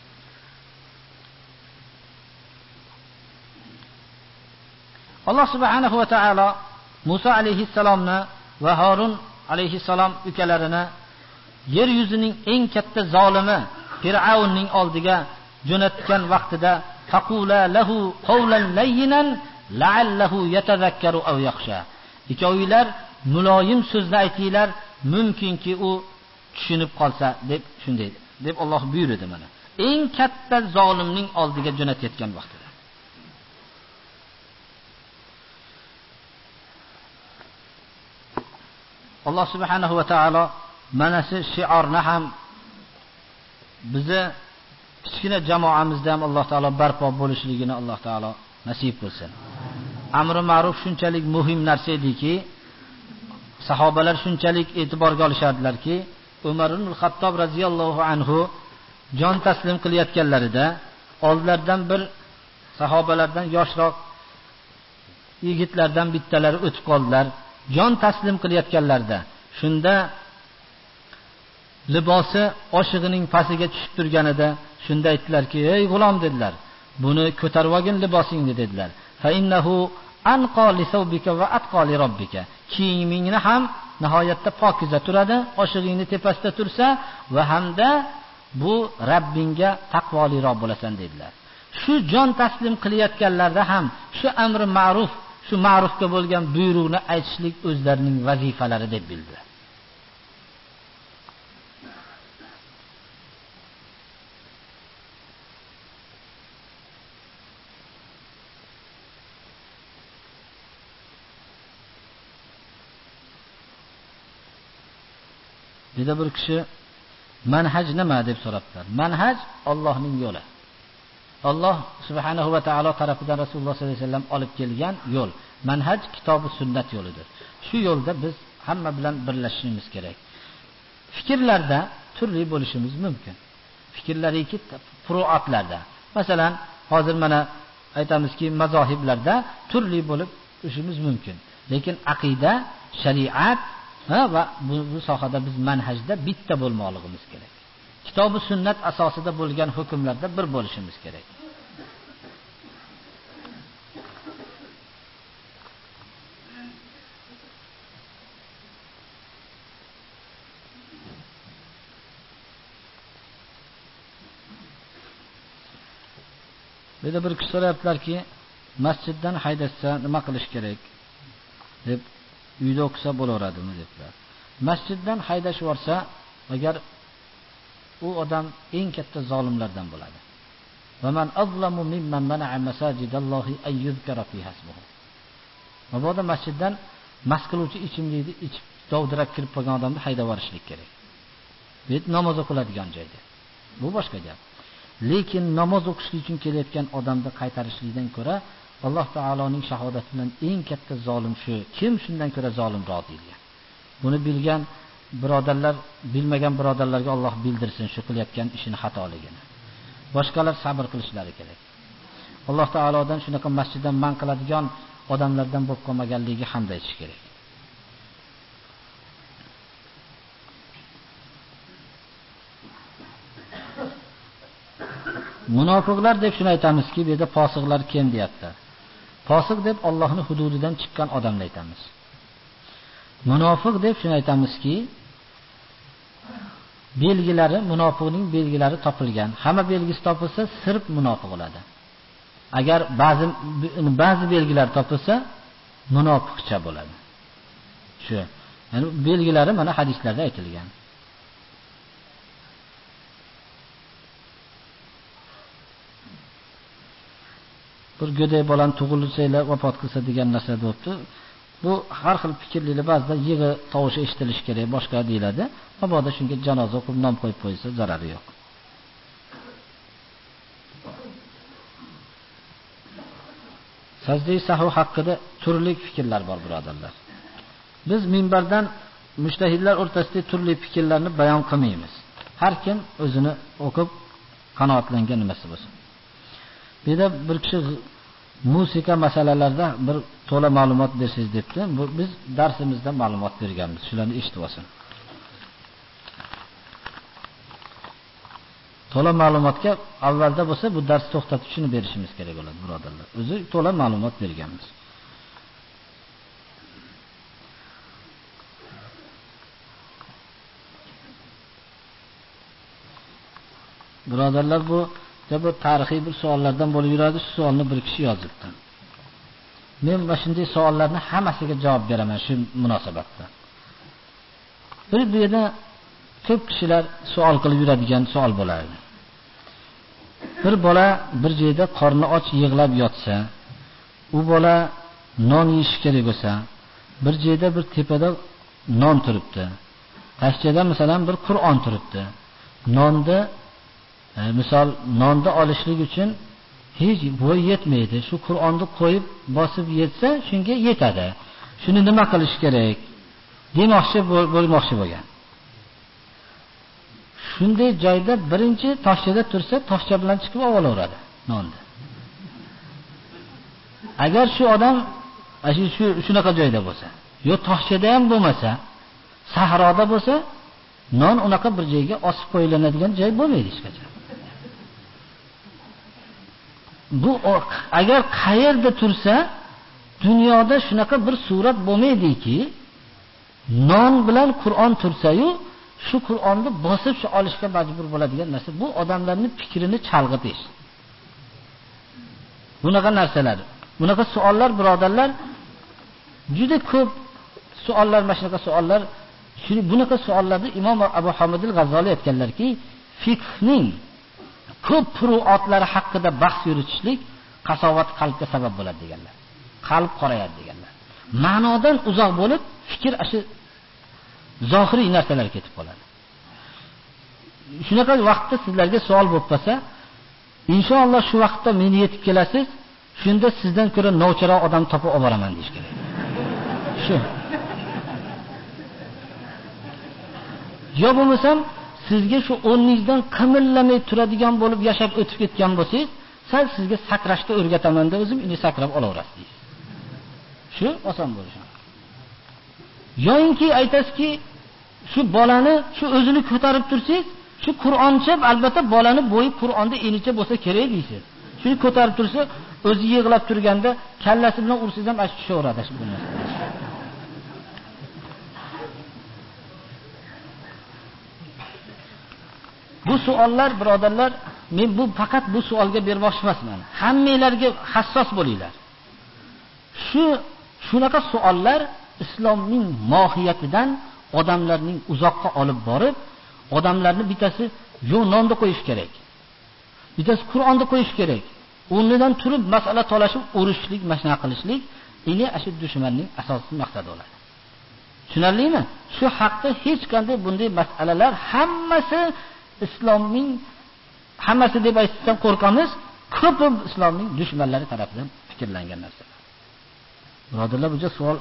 Speaker 1: Alloh subhanahu va taolo Musa alayhissalomni va Harun alayhissalom ukalarini yer yuzining eng katta zolimi Fir'avnning oldiga jo'natgan vaqtida faqula lahu qawlan layyinan la'allahu yatadhakkaru aw yakhsha. Ikkovilar muloyim so'zni aytinglar, mumkinki u tushunib qolsa deb shunday deb Alloh buyurdi mana. Eng katta zolimning oldiga jo'natayotgan vaqtida. Alloh subhanahu va taolo mana shu shiorni ham bizni kichkina jamoamizda ham Alloh taolo barpo bo'lishligini Alloh taolo nasib qilsin. Amri ma'ruf shunchalik muhim narsa ediki, sahobalar shunchalik e'tiborga olishardilarki, Umar ibn Xattob radhiyallohu anhu jon taslim qilayotganlarida oldlaridan bir sahobalardan yoshroq yigitlardan bittalari o'tib qoldilar. Jon taslim qilayotganlarida shunda libosi oshig'ining pastiga tushib turganida shunda aytdilarki, "Ey g'ulom," dedilar, "buni ko'tarib olgin libosingni," dedilar. "Fa innahu anqa li thawbika va atqa li robbika." Kiyimingni ham nihoyatda pokiza turadi, oshig'ingni tepasida tursa va hamda bu Rabbingga taqvoliroq bo'lasan dedilar. Shu jon taslim qilayotganlarda ham shu amri ma'ruf, shu ma'rufga bo'lgan buyruqni aytishlik o'zlarining vazifalari deb bildi. Dedi bir kishi, manhaj nima deb so'rabdilar. Manhaj Allohning yo'li. Alloh subhanahu va taolo tarafidan Rasululloh sollallohu alayhi vasallam olib kelgan yo'l. Manhaj kitobi sunnat yo'lidir. Shu yo'lda biz hamma bilan birlashishimiz kerak. Fikrlarda turli bo'lishimiz mumkin. Fikrlariki furuatlarda. Masalan, hozir mana aytamizki, mazohiblarda turli bo'lib o'shimiz mumkin. Lekin aqida, shariat ha va bu, bu sohada biz manhajda bitta bo'lmoqligimiz kerak. Kitobi sunnat asosida bo'lgan hukmlarda bir bo'lishimiz kerak.
Speaker 2: Bu yerda bir kishi so'rayaptilarki, masjiddan haydashsa nima qilish kerak deb uyda o'qisa bo'laveradimi debdilar. Masjiddan haydashib yuborsa, agar u odam eng katta zolimlardan bo'ladi. Va man azlamu mimman mana'a masajidallohi ay yuzkara fiha ismuhu. Mabodo masjiddan mast qiluvchi ichimlikni ichib dovdirab kirib qolgan odamni haydab yuborishlik kerak. Bu namoz o'qiladigan joyda. Bu boshqa gap. Lekin namoz o'qishlik uchun kelayotgan odamni qaytarishlikdan ko'ra Alloh taoloning shahodati bilan eng katta zolim shu. Kim shundan ko'ra zolimroq deyilgan. Buni bilgan birodarlar, bilmagan birodarlarga Alloh bildirsin shu qilayotgan ishini xatoligini. Boshqalar sabr qilishlari kerak. Alloh taolodan shunaqa masjiddan man qiladigan odamlardan bo'lib qolmaganligiga hamd aytish kerak. Munofiqlar deb shuni aytamizki, bu yerda fosiqlar kim deyapti. Fosiq deb Allohning hududidan chiqqan odamni aytamiz. Munofiq deb shuni aytamizki, belgilari, munofiqning belgilari topilgan. Hamma belgisi topilsa, sirf munofiq bo'ladi. Agar ba'zi ba'zi belgilar topilsa, munofiqcha bo'ladi. Shu. Ya'ni belgilari mana hadislarda aytilgan. Bir go'day bolani tug'ilsanglar vafot qilsa degan narsa bo'pti. Bu har xil fikrlilar, ba'zida yig'i tovushi eshitilish kerak, boshqa deyiladi. Mabodo shunga janoza o'qib nom qo'yib qo'ysa zarari yo'q. Sajda sahv haqida turli fikrlar bor, birodarlar. Biz minbardan mujtahidlar o'rtasida turli fikrlarni bayon qilmaymiz. Har kim o'zini o'qib qanoatlangan nimasi bo'lsin. Bu yerda bir kishi musiqa masalalarida bir to'la ma'lumot bersangiz debdi. Bu biz darsimizda ma'lumot berganmiz. Shularni eshitib olsin. To'la ma'lumotga avvalda bo'lsa bu dars to'xtatib shuni berishimiz kerak bo'ladi, birodarlar. O'zi to'la ma'lumot berganmiz. Birodarlar, bu bu tarixiy bir savollardan bo'lib yuradi. Shu savolni bir kishi yozibdi. Men mana shunday savollarni hammasiga javob beraman shu munosabatda. Bir bu yerda ko'p kishilar savol qilib yuradigan savol bo'ladi. Bir bola bir joyda qorni och yig'lab yotsa, u bola non yeyish kerak bo'lsa, bir joyda bir tepada non turibdi. Tashchada masalan bir Qur'on turibdi. Nonni E, misol nonni olishlik uchun hech bo'y yetmaydi. Shu Qur'onni qo'yib bosib yetsa, shunga yetadi. Shuni nima qilish kerak? Demoqchi bo'lmoqchi bo'lgan. Shunday joyda birinchi toshchada tursa, toshcha bilan chiqib olaveradi nonni. Agar shu odam shu shunaqa joyda bo'lsa, yo toshchada ham bo'lmasa, sahroda bo'lsa, non unaqa bir joyga osib qo'yilinadigan joy bo'lmaydi hech qachon. Bu agar qayerda tursa, dunyoda shunaqa bir surat bo'lmaydiki, non bilan Qur'on tursa-yu, shu Qur'onni bosib shu olishga majbur bo'ladigan narsa. Bu odamlarning fikrini chalg'itish. Bunaqa narsalar, bunaqa savollar, birodarlar, juda ko'p savollar, mana shunaqa savollar. Shuni bunaqa savollarni Imom Abu Hamid al-G'azzoliy aytganlarki, fiqhning ko'p furuatlari haqida bahs yuritishlik qasovat qalbga sabab bo'ladi deganlar. Qalb qorayadi deganlar. Ma'nodan uzoq bo'lib, fikr ashi zohiriy narsalarga ketib qoladi. Shunaqa vaqtda sizlarga savol bo'lib qolsa, inshaalloh shu vaqtda meni yetib kelasiz, shunda sizdan ko'ra novcharoq odam topib olib boraman deyish kerak. Shu. Yo bo'lmasam, sizga shu o'rningizdan qimillamay turadigan bo'lib yashab o'tib ketgan bo'lsangiz, sal sizga sakrashni o'rgataman deb o'zim ini sakrab olaverasiz deysiz. Shu oson bo'lishi. Yo'inki aytasizki, shu bolani shu o'zini ko'tarib tursangiz, shu Qur'oncha albatta bolani bo'yi Qur'onda enicha bo'lsa kerak deysiz. Shuni ko'tarib tursa, o'zi yig'lab turganda kallasi bilan ursangiz ham ash tushaveradi shu narsa. Bu savollar, birodarlar, men bu faqat bu savolga bermoqchi emasman. Hammanglarga hassos bo'linglar. Shu shunaqa savollar islomning mohiyatidan odamlarning uzoqqa olib borib, odamlarni bittasi yo'q nonni qo'yish kerak. Bittasi Qur'onni qo'yish kerak. O'rnidan turib masala talashib, urushlik, mashna qilishlik, ini ashid dushmanning asosiy maqsadi bo'ladi. Tushunarlimi? Shu haqda hech qanday bunday masalalar hammasi islomning hammasi deb aytishdan qo'rqamiz, ko'pi islomning dushmanlari tomonidan fikrlangan narsalar. Birodarlar, bu savol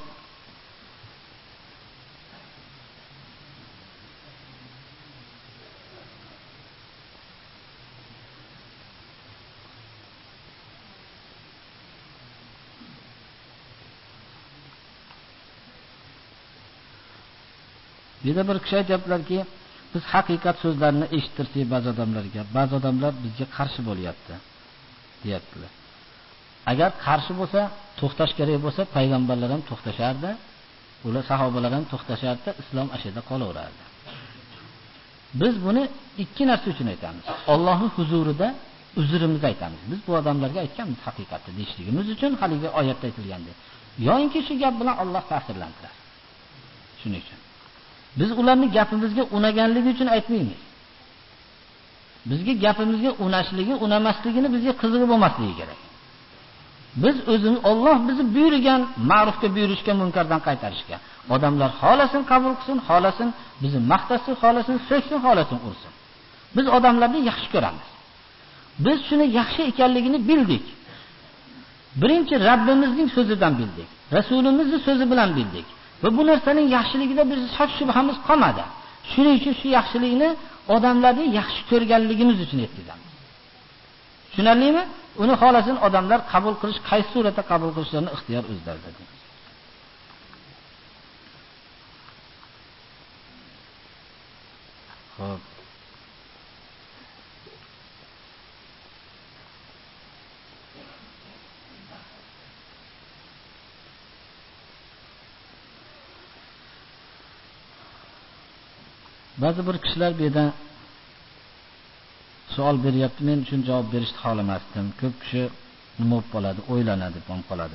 Speaker 2: Beda bir kishi aytiblarki, biz haqiqat so'zlarini eshittirsak ba'zi odamlarga, ba'zi odamlar bizga qarshi bo'lyapti, deyaptilar. Agar qarshi bo'lsa, to'xtash kerak bo'lsa, payg'ambarlar ham to'xtashardi, ular sahobalar ham to'xtashardi, islom ashida qolaverardi. Biz buni ikki narsa uchun aytamiz. Allohning huzurida uzrimizni aytamiz. Biz bu odamlarga aytganmiz haqiqatni deyishligimiz uchun haligi oyatda aytilgandek. Yo'inki shu gap bilan Alloh ta'sirlantirar. Shuning uchun biz ularni gapimizga unaganligi uchun aytmaymiz. Bizga gapimizga unashligi, unamasligini bizga qizig'i bo'lmasligi kerak. Biz o'zimiz Alloh bizni buyurgan ma'rufga buyurishga, munkardan qaytarishga. Odamlar xolasin qabul qilsin, xolasin bizni maqtasin, xolasin so'ksin, xolasin ursin. Biz odamlarni yaxshi ko'ramiz. Biz shuni yaxshi ekanligini bildik. Birinchi Rabbimizning so'zidan bildik. Rasulimizning so'zi bilan bildik. Va bu narsaning yaxshiligida biz shak shubhamiz qolmadi. Shuning uchun shu yaxshilikni odamlarning yaxshi ko'rganligimiz uchun yetkazamiz. Tushunarlimi? Uni xolasin odamlar qabul qilish, qaysi suratda qabul qilishlarini ixtiyor o'zlarida. Xo'p. Ba'zi bir kishilar bu yerda savol beryapti, men uchun javob berishni xohlamasdim. Ko'p kishi nima bo'lib qoladi, o'ylanadi, deb qoladi.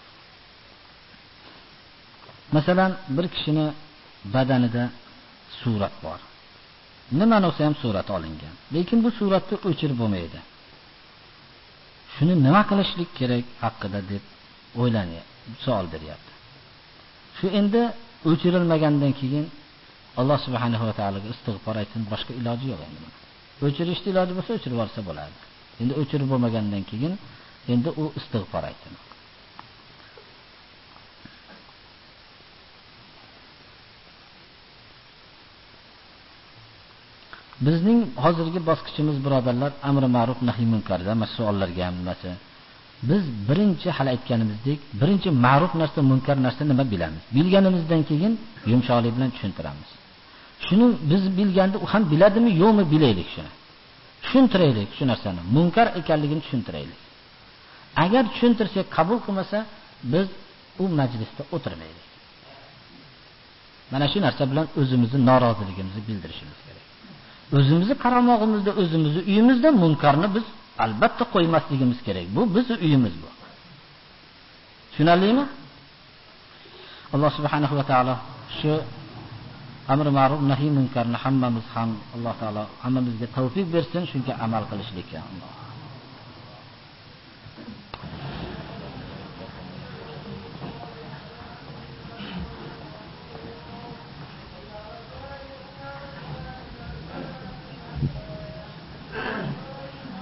Speaker 2: Masalan, bir kishini badanida surat bor. Nima bo'lsa ham surat olingan. Lekin bu suratni o'chirib bo'lmaydi. Shuni nima qilishlik kerak haqida deb o'ylanyapti, savol beryapti. Shu endi o'chirilmagandan keyin Alloh subhanahu va taologa istig'for aytsin, boshqa iloji yo'q endi. O'chirishning iloji bo'lsa o'chirib yuborsa bo'ladi. Endi o'chirib bo'lmagandan keyin endi u istig'for aytsin. Bizning hozirgi bosqichimiz birodarlar amri ma'ruf nahiy munkarda mas'ullarga ham nimasi. Biz birinchi hal aytganimizdek, birinchi ma'ruf narsa, munkar narsa nima bilamiz. Bilganimizdan keyin yumshoqlik bilan tushuntiramiz. Shuni biz bilganda u ham biladimi, yo'qmi bilaylik shuni. Tushuntiraylik shu narsani, munkar ekanligini tushuntiraylik. Agar tushuntirsak qabul qilmasa, biz u majlisda o'tirmaylik. Mana shu narsa bilan o'zimizni noroziligimizni bildirishimiz kerak. O'zimizni qaramog'imizda, o'zimizni uyimizda munkarni biz albatta qo'ymasligimiz kerak. Bu bizning uyimiz bu. Tushunarlimi? Alloh subhanahu va taolo shu amr ma'ruf nahiy munkarni hammamiz ham Alloh taolo hammamizga tavfiq bersin, shunga amal qilishlikka.